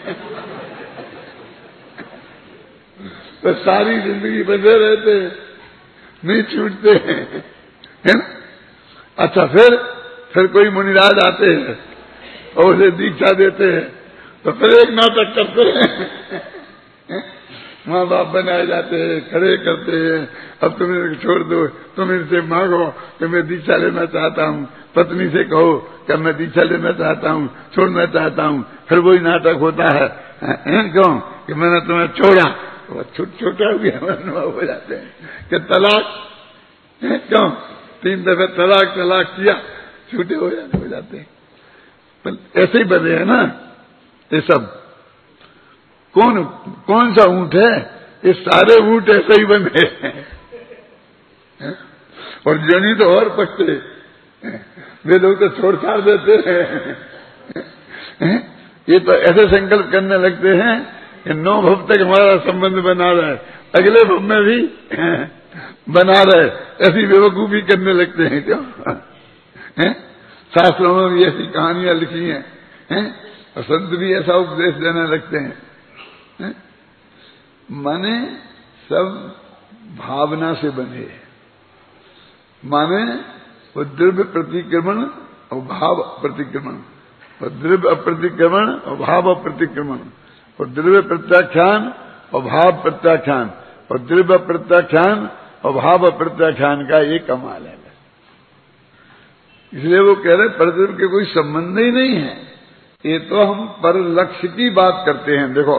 तो सारी जिंदगी बंधे रहते हैं, नहीं छूटते हैं, है ना। अच्छा, फिर फिर कोई मुनिराज आते हैं और उसे दीक्षा देते हैं, तो फिर एक नाटक करते हैं, माँ बाप बनाए जाते हैं, खड़े करते हैं, अब तुम इनको छोड़ दो, तुम इनसे मांगो कि मैं दीक्षा लेना चाहता हूँ, पत्नी से कहो कि मैं दीक्षा लेना चाहता हूँ, छोड़ना चाहता हूँ, फिर वही नाटक होता है, क्यों कि मैंने तुम्हें छोड़ा, वो छुट छोटा हो गया अनुभव हो जाते हैं कि तलाक, क्यों तीन दफे तलाक तलाक किया, छूटे हो जाते हो जाते हैं। पर ऐसे ही बने हैं ना ये सब। कौन कौन सा ऊंट है? ये सारे ऊंट ऐसे ही बने हैं। और जनी तो और पकते, वे लोग तो छोड़ छाड़ देते हैं। ये तो ऐसे संकल्प करने लगते हैं कि नौ भव तक हमारा संबंध बना रहा है, अगले भव में भी बना रहे, ऐसी बेवकूफी करने लगते हैं। क्यों? शास्त्रों में भी ऐसी कहानियां लिखी हैं, हैं? और संत भी ऐसा उपदेश देने लगते हैं, हैं? माने सब भावना से बने, माने वो द्रव्य प्रतिक्रमण और भाव प्रतिक्रमण, और द्रव्य अप्रतिक्रमण और भाव अप्रतिक्रमण, और द्रव्य प्रत्याख्यान और भाव प्रत्याख्यान, और द्रव्य प्रत्याख्यान और भाव प्रत्याख्यान का ये कमाल है। इसलिए वो कह रहे परद्रव्य के कोई संबंध ही नहीं है, ये तो हम पर लक्ष्य की बात करते हैं। देखो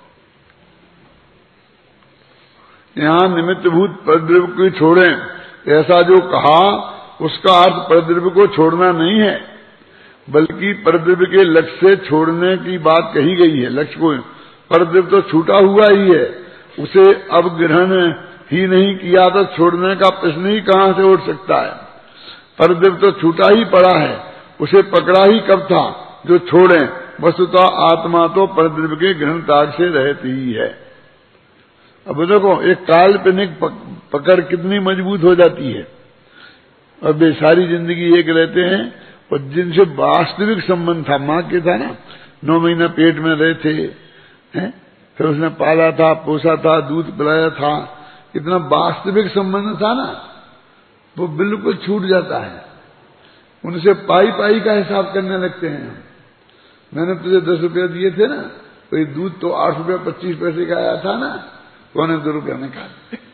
यहां निमित्तभूत परद्रव्य को छोड़ें, ऐसा जो कहा उसका अर्थ परद्रव्य को छोड़ना नहीं है, बल्कि परद्रव्य के लक्ष्य से छोड़ने की बात कही गई है। लक्ष्य को परद्रव्य तो छूटा हुआ ही है, उसे अब ग्रहण ही नहीं किया तो छोड़ने का प्रश्न ही कहां से उठ सकता है। परद्रव्य तो छूटा ही पड़ा है, उसे पकड़ा ही कब था जो छोड़े। वस्तुतः आत्मा तो परद्रव्य के ग्रहण ताग से रहती ही है। अब देखो एक काल्पनिक पकड़ कितनी मजबूत हो जाती है, और वे सारी जिंदगी एक रहते हैं, और जिनसे वास्तविक संबंध था, मां के था ना, नौ महीना पेट में रहे थे, हैं? फिर उसने पाला था, पोसा था, दूध पिलाया था, इतना वास्तविक संबंध था ना, वो बिल्कुल छूट जाता है। उनसे पाई पाई का हिसाब करने लगते हैं। मैंने तुझे दस रुपये दिए थे ना, वही दूध तो आठ रुपये पच्चीस पैसे का आया था ना, पौने दो रुपये में खा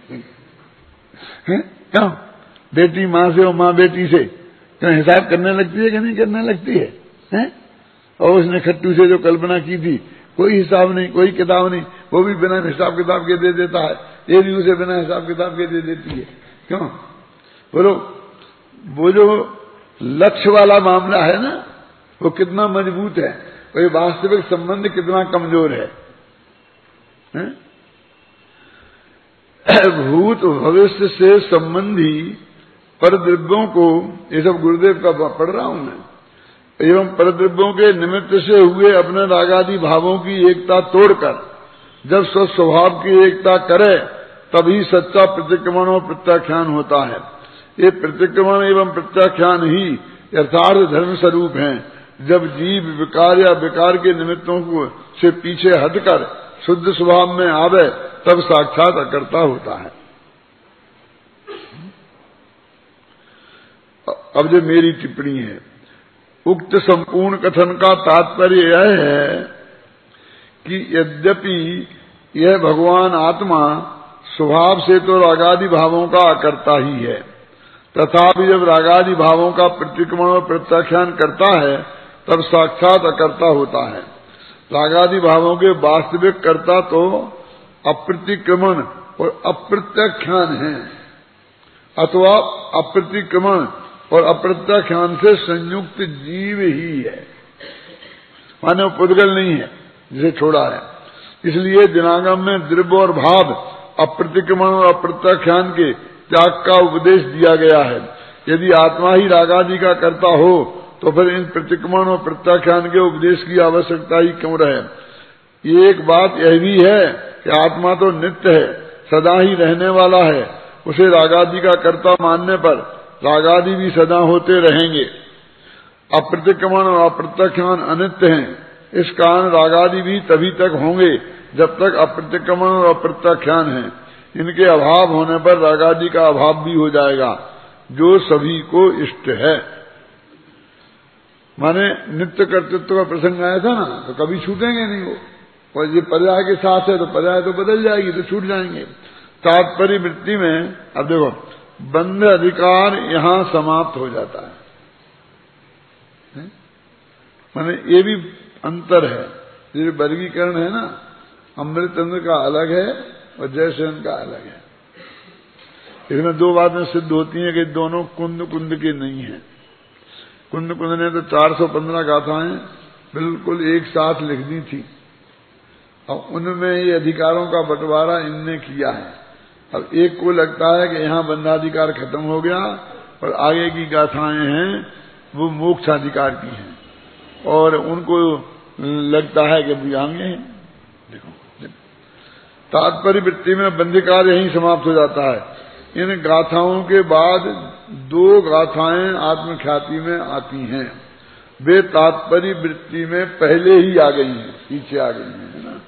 क्यों? बेटी माँ से और माँ बेटी से क्यों हिसाब करने लगती है कि नहीं करने लगती है, है? और उसने खट्टू से जो कल्पना की थी, कोई हिसाब नहीं, कोई किताब नहीं, वो भी बिना हिसाब किताब के दे देता है, ये भी उसे बिना हिसाब किताब के दे देती है। क्यों? बोलो, वो जो लक्ष्य वाला मामला है ना, वो कितना मजबूत है, और ये वास्तविक संबंध कितना कमजोर है, है? भूत भविष्य से संबंधी परद्रव्यों को, ये सब गुरुदेव का पढ़ रहा हूं मैं, एवं परद्रव्यों के निमित्त से हुए अपने रागादि भावों की एकता तोड़कर जब स्वस्वभाव की एकता करे, तभी सच्चा प्रतिक्रमण और प्रत्याख्यान होता है। ये प्रतिक्रमण एवं प्रत्याख्यान ही यथार्थ धर्म स्वरूप हैं। जब जीव विकार या विकार के निमित्तों को से पीछे हटकर शुद्ध स्वभाव में आवे, तब साक्षात अकर्ता होता है। अब जो मेरी टिप्पणी है, उक्त संपूर्ण कथन का तात्पर्य यह है कि यद्यपि यह भगवान आत्मा स्वभाव से तो रागादि भावों का अकर्ता ही है, तथापि जब रागादि भावों का प्रतिक्रमण और प्रत्याख्यान करता है, तब साक्षात अकर्ता होता है। रागादि भावों के वास्तविक कर्ता तो अप्रतिक्रमण और अप्रत्याख्यान है, अथवा अप्रतिक्रमण और अप्रत्याख्यान से संयुक्त जीव ही है, माने पुद्गल नहीं है जिसे छोड़ा है। इसलिए दिनागम में द्रव्य और भाव अप्रतिक्रमण और अप्रत्याख्यान के त्याग का उपदेश दिया गया है। यदि आत्मा ही रागादि का कर्ता हो, तो फिर इन प्रतिक्रमण और प्रत्याख्यान के उपदेश की आवश्यकता ही क्यों रहे। एक बात यह भी है कि आत्मा तो नित्य है, सदा ही रहने वाला है। उसे रागादि का कर्ता मानने पर रागादि भी सदा होते रहेंगे। अप्रतिक्रमण और अप्रत्याख्यान अनित्य हैं, इस कारण रागादि भी तभी तक होंगे जब तक अप्रतिक्रमण और अप्रत्याख्यान है। इनके अभाव होने पर रागादि का अभाव भी हो जाएगा, जो सभी को इष्ट है। माने नित्य कर्तृत्व का प्रसंग आया था ना, तो कभी छूटेंगे नहीं वो, और ये पर्याय के साथ है तो पर्याय तो बदल जाएगी, तो छूट जाएंगे। तात्पर्य वृत्ति में अब देखो, बंध अधिकार यहां समाप्त हो जाता है, है? माने ये भी अंतर है। ये वर्गीकरण है ना, अमृतचंद्र का अलग है और जयसेन का अलग है। इसमें दो बातें सिद्ध होती हैं कि दोनों कुंद कुंद के नहीं है। कुंद कुंद ने तो चार सौ पंद्रह गाथाएं बिल्कुल एक साथ लिख दी थी, और उनमें ये अधिकारों का बंटवारा इनने किया है। अब एक को लगता है कि यहाँ बंधाधिकार खत्म हो गया और आगे की गाथाएं हैं वो मोक्षाधिकार की हैं, और उनको लगता है कि अभी आगे हैं। देखो, तात्पर्य वृत्ति में बंधिकार यहीं समाप्त हो जाता है। इन गाथाओं के बाद दो गाथाएं आत्मख्याति में आती हैं, वे तात्पर्य वृत्ति में पहले ही आ गई हैं, पीछे आ गई हैं, है ना।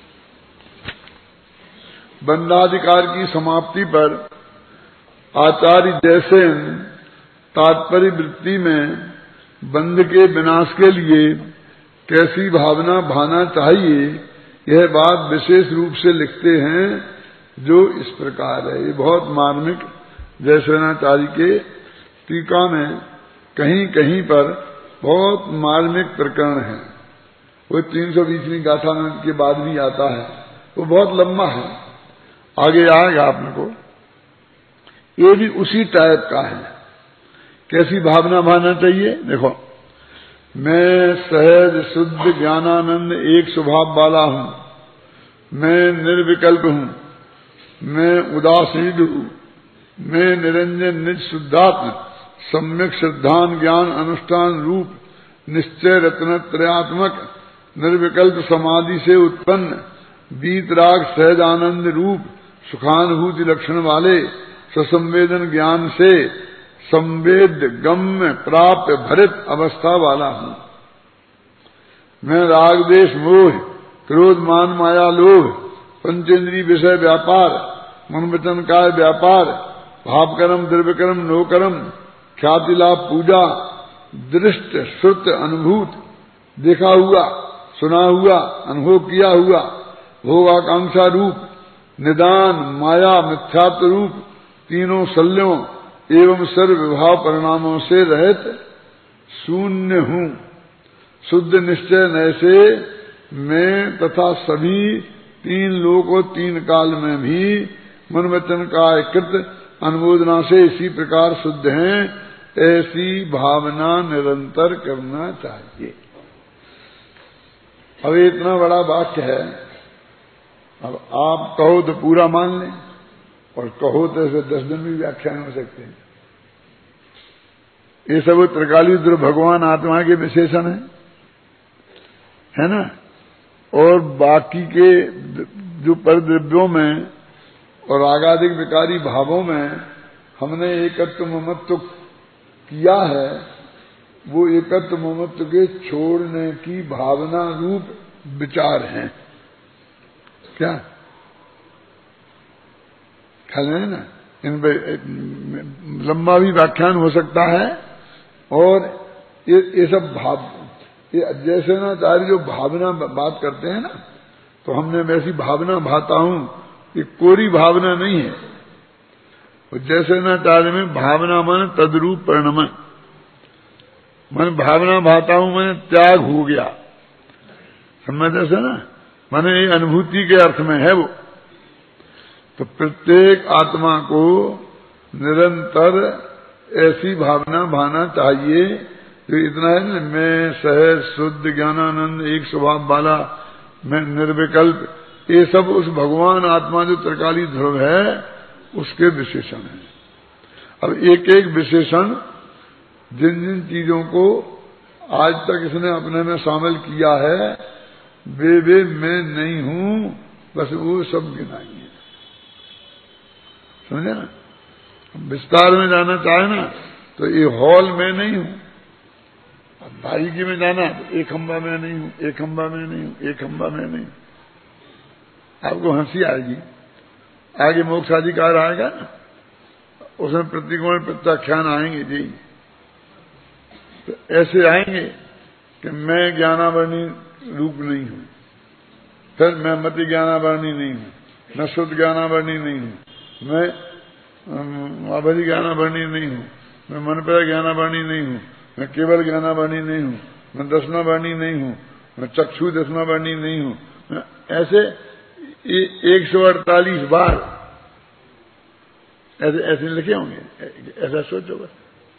बंधाधिकार की समाप्ति पर आचार्य जयसेन तात्पर्य वृत्ति में बंध के विनाश के लिए कैसी भावना भाना चाहिए, यह बात विशेष रूप से लिखते हैं, जो इस प्रकार है। ये बहुत मार्मिक जयसेनाचार्य के टीका में कहीं कहीं पर बहुत मार्मिक प्रकरण है। वो तीन सौ बीसवीं गाथा के बाद भी आता है, वो बहुत लंबा है, आगे आएगा आपने को। ये भी उसी टाइप का है। कैसी भावना भाना चाहिए, देखो, मैं सहज शुद्ध ज्ञानानंद एक स्वभाव वाला हूं, मैं निर्विकल्प हूं, मैं उदासीन हूं, मैं निरंजन निज शुद्धात्म सम्यक श्रद्धान ज्ञान अनुष्ठान रूप निश्चय रत्नत्रयात्मक निर्विकल्प समाधि से उत्पन्न बीतराग सहज आनंद रूप सुखानुभूति लक्षण वाले ससंवेदन ज्ञान से संवेद गम्य प्राप्त भरित अवस्था वाला हूं। मैं राग देश मोह क्रोध मान माया लोभ पंचेंद्रीय विषय व्यापार मन वचन काय व्यापार भाव कर्म द्रव्य कर्म नो कर्म ख्याति लाभ पूजा दृष्ट श्रुत अनुभूत देखा हुआ, सुना हुआ, अनुभव किया हुआ, भोगाकांक्षा रूप, निदान, माया, मिथ्यात्व रूप तीनों शल्यों एवं सर्व विभाव परिणामों से रहित शून्य हूं। शुद्ध निश्चय नय से मैं तथा सभी तीन लोकों तीन काल में भी मन वचन काय कृत अनुमोदना से इसी प्रकार शुद्ध हैं, ऐसी भावना निरंतर करना चाहिए। अब इतना बड़ा वाक्य है, अब आप कहो तो पूरा मान लें और कहो तो ऐसे दस दिन भी व्याख्यान हो सकते हैं। ये सब त्रिकाली रुद्र भगवान आत्मा के विशेषण है, है ना। और बाकी के जो परद्रव्यों में और आगादिक विकारी भावों में हमने एकत्व ममत्व किया है, वो एकत्व ममत्व के छोड़ने की भावना रूप विचार हैं। क्या ख्याल है ना। इन लंबा भी व्याख्यान हो सकता है। और ये, ये सब भाव, ये जैसे ना चाहे जो भावना बात करते हैं ना, तो हमने वैसी भावना भाता हूं, ये कोरी भावना नहीं है। और जैसे ना चाहे में भावना मन तद्रूप परिणमन, मन भावना भाता हूं, मैंने त्याग हो गया, समझ जैसे ना, माने ये अनुभूति के अर्थ में है वो। तो प्रत्येक आत्मा को निरंतर ऐसी भावना भाना चाहिए जो इतना है ना, मैं सहज शुद्ध ज्ञानानंद एक स्वभाव वाला, मैं निर्विकल्प, ये सब उस भगवान आत्मा जो त्रिकाली ध्रुव है उसके विशेषण है। अब एक एक विशेषण जिन जिन चीजों को आज तक इसने अपने में शामिल किया है, वे वे मैं नहीं हूं, बस वो सब गिनाएंगे, समझे ना। विस्तार में जाना चाहे ना तो ये हॉल में नहीं हूं, बारीकी में जाना तो एक खंबा में नहीं हूं, एक खंबा में नहीं हूं, एक खंबा में नहीं। आपको हंसी आएगी, आगे मोक्षाधिकार आएगा ना, उसमें प्रतिकोण प्रत्याख्यान आएंगे जी। तो ऐसे आएंगे कि मैं ज्ञानावरणी रूप नहीं हूं, फिर मैं मति ज्ञानावरणी नहीं हूं, मैं शुद्ध ज्ञानावरणी नहीं हूं, मैं अवधि ज्ञानावरणी नहीं हूं, मैं मनपरा ज्ञानावरणी नहीं हूं, मैं केवल ज्ञानावरणी नहीं हूं, मैं दशनावरणी नहीं हूं, मैं चक्षु दशनावरणी नहीं हूं। मैं ऐसे एक सौ अड़तालीस बार ऐसे ऐसे लिखे होंगे, ऐसा सोचो बस।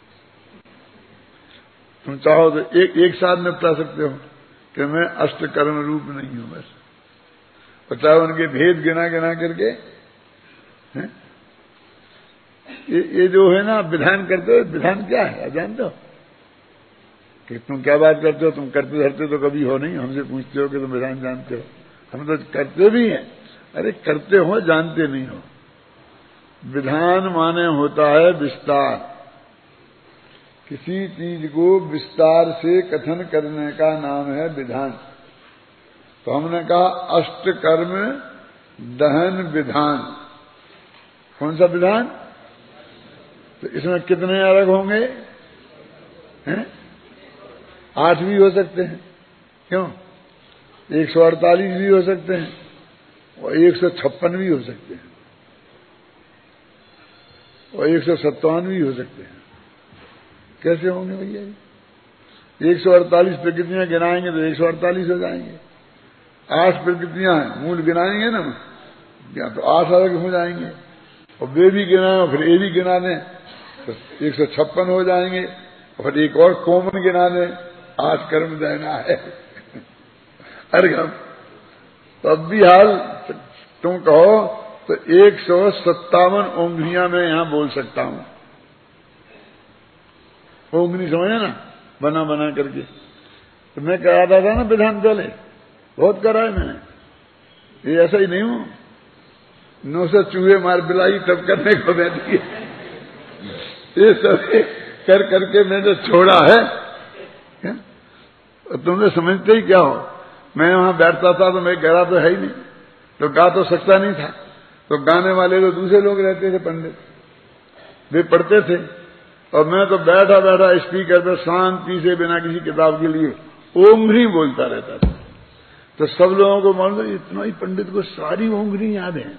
तुम चाहो तो एक एक साथ निपटा सकते हो कि मैं अष्टकर्म रूप नहीं हूं बस, और चाहे उनके भेद गिना गिना करके है? ये, ये जो है ना विधान करते हो, विधान क्या है जानते हो कि तुम क्या बात करते हो, तुम करते धरते तो कभी हो नहीं, हमसे पूछते हो कि तुम विधान जानते हो। हम तो करते भी हैं, अरे करते हो जानते नहीं हो। विधान माने होता है विस्तार, किसी चीज को विस्तार से कथन करने का नाम है विधान। तो हमने कहा अष्टकर्म दहन विधान। कौन सा विधान? तो इसमें कितने अर्घ होंगे? हैं? आठ भी हो सकते हैं, क्यों? एक सौ अड़तालीस भी हो सकते हैं और एक सौ छप्पन भी हो सकते हैं और एक सौ सत्तावन भी हो सकते हैं। कैसे होंगे भैया? एक सौ अड़तालीस प्रकृतियां गिनाएंगे तो एक सौ अड़तालीस हो जाएंगे। आठ प्रकृतियां हैं, मूल गिनाएंगे ना, या तो आठ अलग हो जाएंगे, और वे भी गिनाए और फिर ये भी गिना दें तो एक सौ छप्पन हो जाएंगे, और फिर एक और कॉमन गिना दें, आठ कर्म देना है। अरे तब भी हाल तुम कहो तो एक सौ सत्तावन उंगलियां मैं यहां बोल सकता हूं। उंगली समझे ना, बना बना करके। तो मैं कराता था ना विधान चले, बहुत करा है मैंने, ये ऐसा ही नहीं हूं नौ सौ चूहे मार बिलाई तब करने को बैठी है। ये सब कर करके मैंने छोड़ा है। तुमने समझते ही क्या हो? मैं वहां बैठता था तो मैं गहरा तो है ही नहीं, तो गा तो सकता नहीं था। तो गाने वाले तो दूसरे लोग रहते थे, पंडित, वे पढ़ते थे, और मैं तो बैठा बैठा स्पीकर पर शांति से बिना किसी किताब के लिए ओंघरी बोलता रहता था। तो सब लोगों को मालूम था इतना ही पंडित को सारी ओंघरी याद है,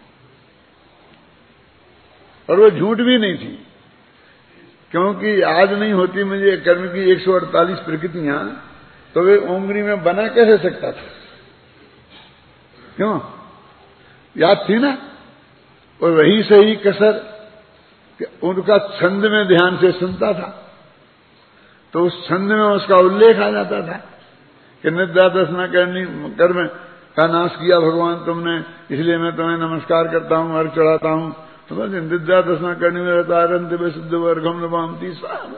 और वो झूठ भी नहीं थी, क्योंकि आज नहीं होती मुझे कर्म की एक सौ अड़तालीस प्रकृतियां, तो वे ओंघरी में बना कैसे सकता था? क्यों? याद थी ना। और वही सही कसर कि उनका छंद में ध्यान से सुनता था, तो उस छंद में उसका उल्लेख आ जाता था कि निद्रा दस न करनी कर्म का नाश किया भगवान तुमने, इसलिए मैं तुम्हें नमस्कार करता हूं, अर्घ चढ़ाता हूं। तो बस निद्रा दस न करने में रहता है विशुद्ध वर्गम नमामती स्वाहा।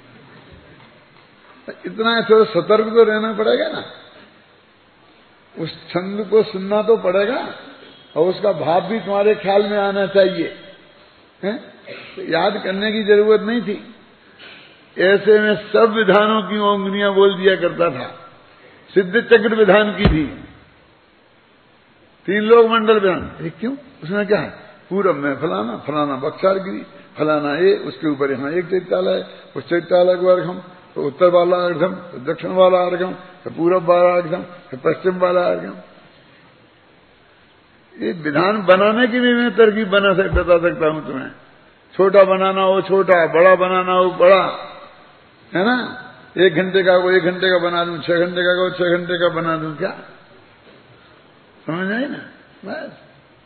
इतना ऐसा सतर्क तो रहना पड़ेगा ना, उस छंद को सुनना तो पड़ेगा, और उसका भाव भी तुम्हारे ख्याल में आना चाहिए, है? तो याद करने की जरूरत नहीं थी। ऐसे में सब विधानों की ओंगलियां बोल दिया करता था। सिद्ध चक्र विधान की थी, तीन लोक मंडल विधान। ये क्यों? उसमें क्या है? पूरब में फलाना, फलाना बक्षारगिरी, फलाना ये, उसके ऊपर यहाँ एक चैत्यालय, उस चैत्यालय को अर्घम, तो उत्तर वाला अर्घम, तो दक्षिण वाला अर्घम, तो पूरब वाला अर्घम, तो पश्चिम वाला अर्घम। ये विधान बनाने की भी मैं तरकीब बना सक बता सकता हूं तुम्हें। छोटा बनाना हो छोटा, बड़ा बनाना हो बड़ा, है ना। एक घंटे का वो एक घंटे का बना दूं, छह घंटे का वो छह घंटे का बना दूं, क्या समझ आई ना। बस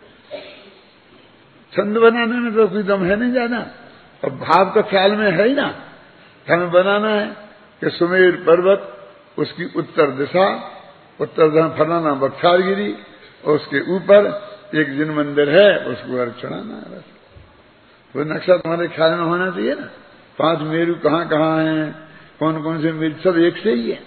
छंद बनाने में तो कोई दम है नहीं ज्यादा, और भाव तो ख्याल में है ही ना। हमें बनाना है कि सुमेर पर्वत, उसकी उत्तर दिशा, उत्तर दिशा फलाना बक्षारगिरी, और उसके ऊपर एक जिन मंदिर है उसको अर्घ चढ़ाना है। बस वो नक्शा तुम्हारे ख्याल में होना चाहिए ना। पांच मेरू कहाँ कहाँ हैं, कौन कौन से मेरू, सब एक से ही है,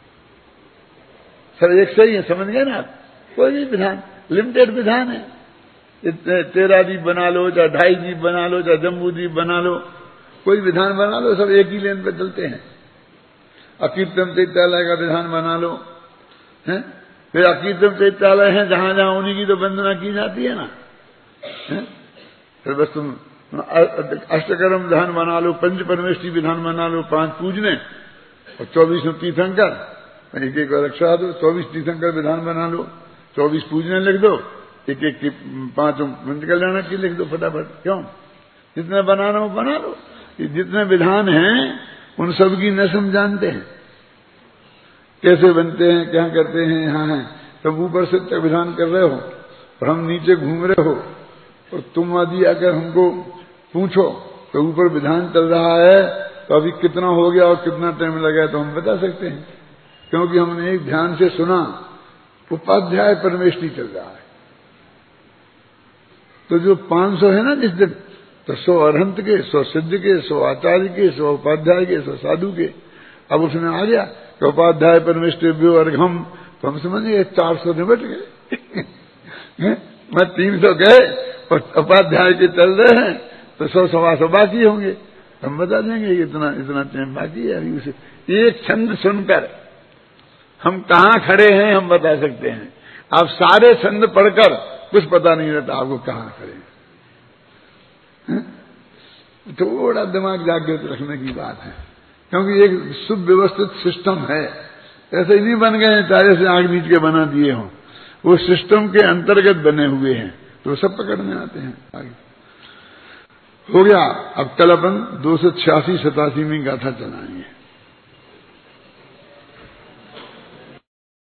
सब एक से ही है, समझ गए ना आप। कोई भी विधान लिमिटेड विधान है, इतने तेरह द्वीप बना लो, चाहे ढाई द्वीप बना लो, चाहे जम्बू द्वीप बना लो, कोई विधान बना लो, सब एक ही लेन पे चलते हैं। अकीर्तन चैत्यालय का विधान बना लो, है? फिर अकीर्तन चैत्यालय है जहां जहां उन्हीं की तो वंदना की जाती है ना, है? फिर बस तुम अष्टकर्म विधान बना लो, पंच परमेष्ठी विधान बना लो, पांच पूजने और चौबीस तीर्थंकर, एक एक रक्षा दो, चौबीस तीर्थंकर विधान बना लो, चौबीस पूजने लिख दो, एक एक की पांच पंच कल्याण की लिख दो फटाफट। क्यों? जितने बनाना हो बना लो। ये जितने विधान हैं उन सब की नस्म जानते हैं, कैसे बनते हैं, क्या करते हैं, यहाँ है। तब ऊपर से तक विधान कर रहे हो और हम नीचे घूम रहे हो, और तुम आदि अगर हमको पूछो तो ऊपर विधान चल रहा है तो अभी कितना हो गया और कितना टाइम लगा तो हम बता सकते हैं, क्योंकि हमने एक ध्यान से सुना। उपाध्याय परमेष्ठी चल रहा है, तो जो पांच सौ है ना जिस दिन, तो सौ अरहंत के, सौ सिद्ध के, सौ आचार्य के, सौ उपाध्याय के, सौ साधु के। अब उसमें आ गया कि उपाध्याय परमेष्ठी व्यो अर्घम, तो हम समझ गए चार सौ निबट गए। मैं तीन सौ गए और उपाध्याय के चल रहे हैं, तो सौ सवा सौ बाकी होंगे। हम बता देंगे इतना इतना टाइम बाकी है। अभी उसे एक छंद सुनकर हम कहाँ खड़े हैं हम बता सकते हैं। आप सारे छंद पढ़कर कुछ पता नहीं रहता आपको कहाँ खड़े हैं। थोड़ा दिमाग जागृत रखने की बात है, क्योंकि एक सुव्यवस्थित सिस्टम है। ऐसे ही नहीं बन गए तारे से आग नीच के बना दिए हों, वो सिस्टम के अंतर्गत बने हुए हैं, तो सब पकड़ने आते हैं। आगे हो गया। अब कल अपन दो सौ छियासी सतासी में गाथा चलाएंगे।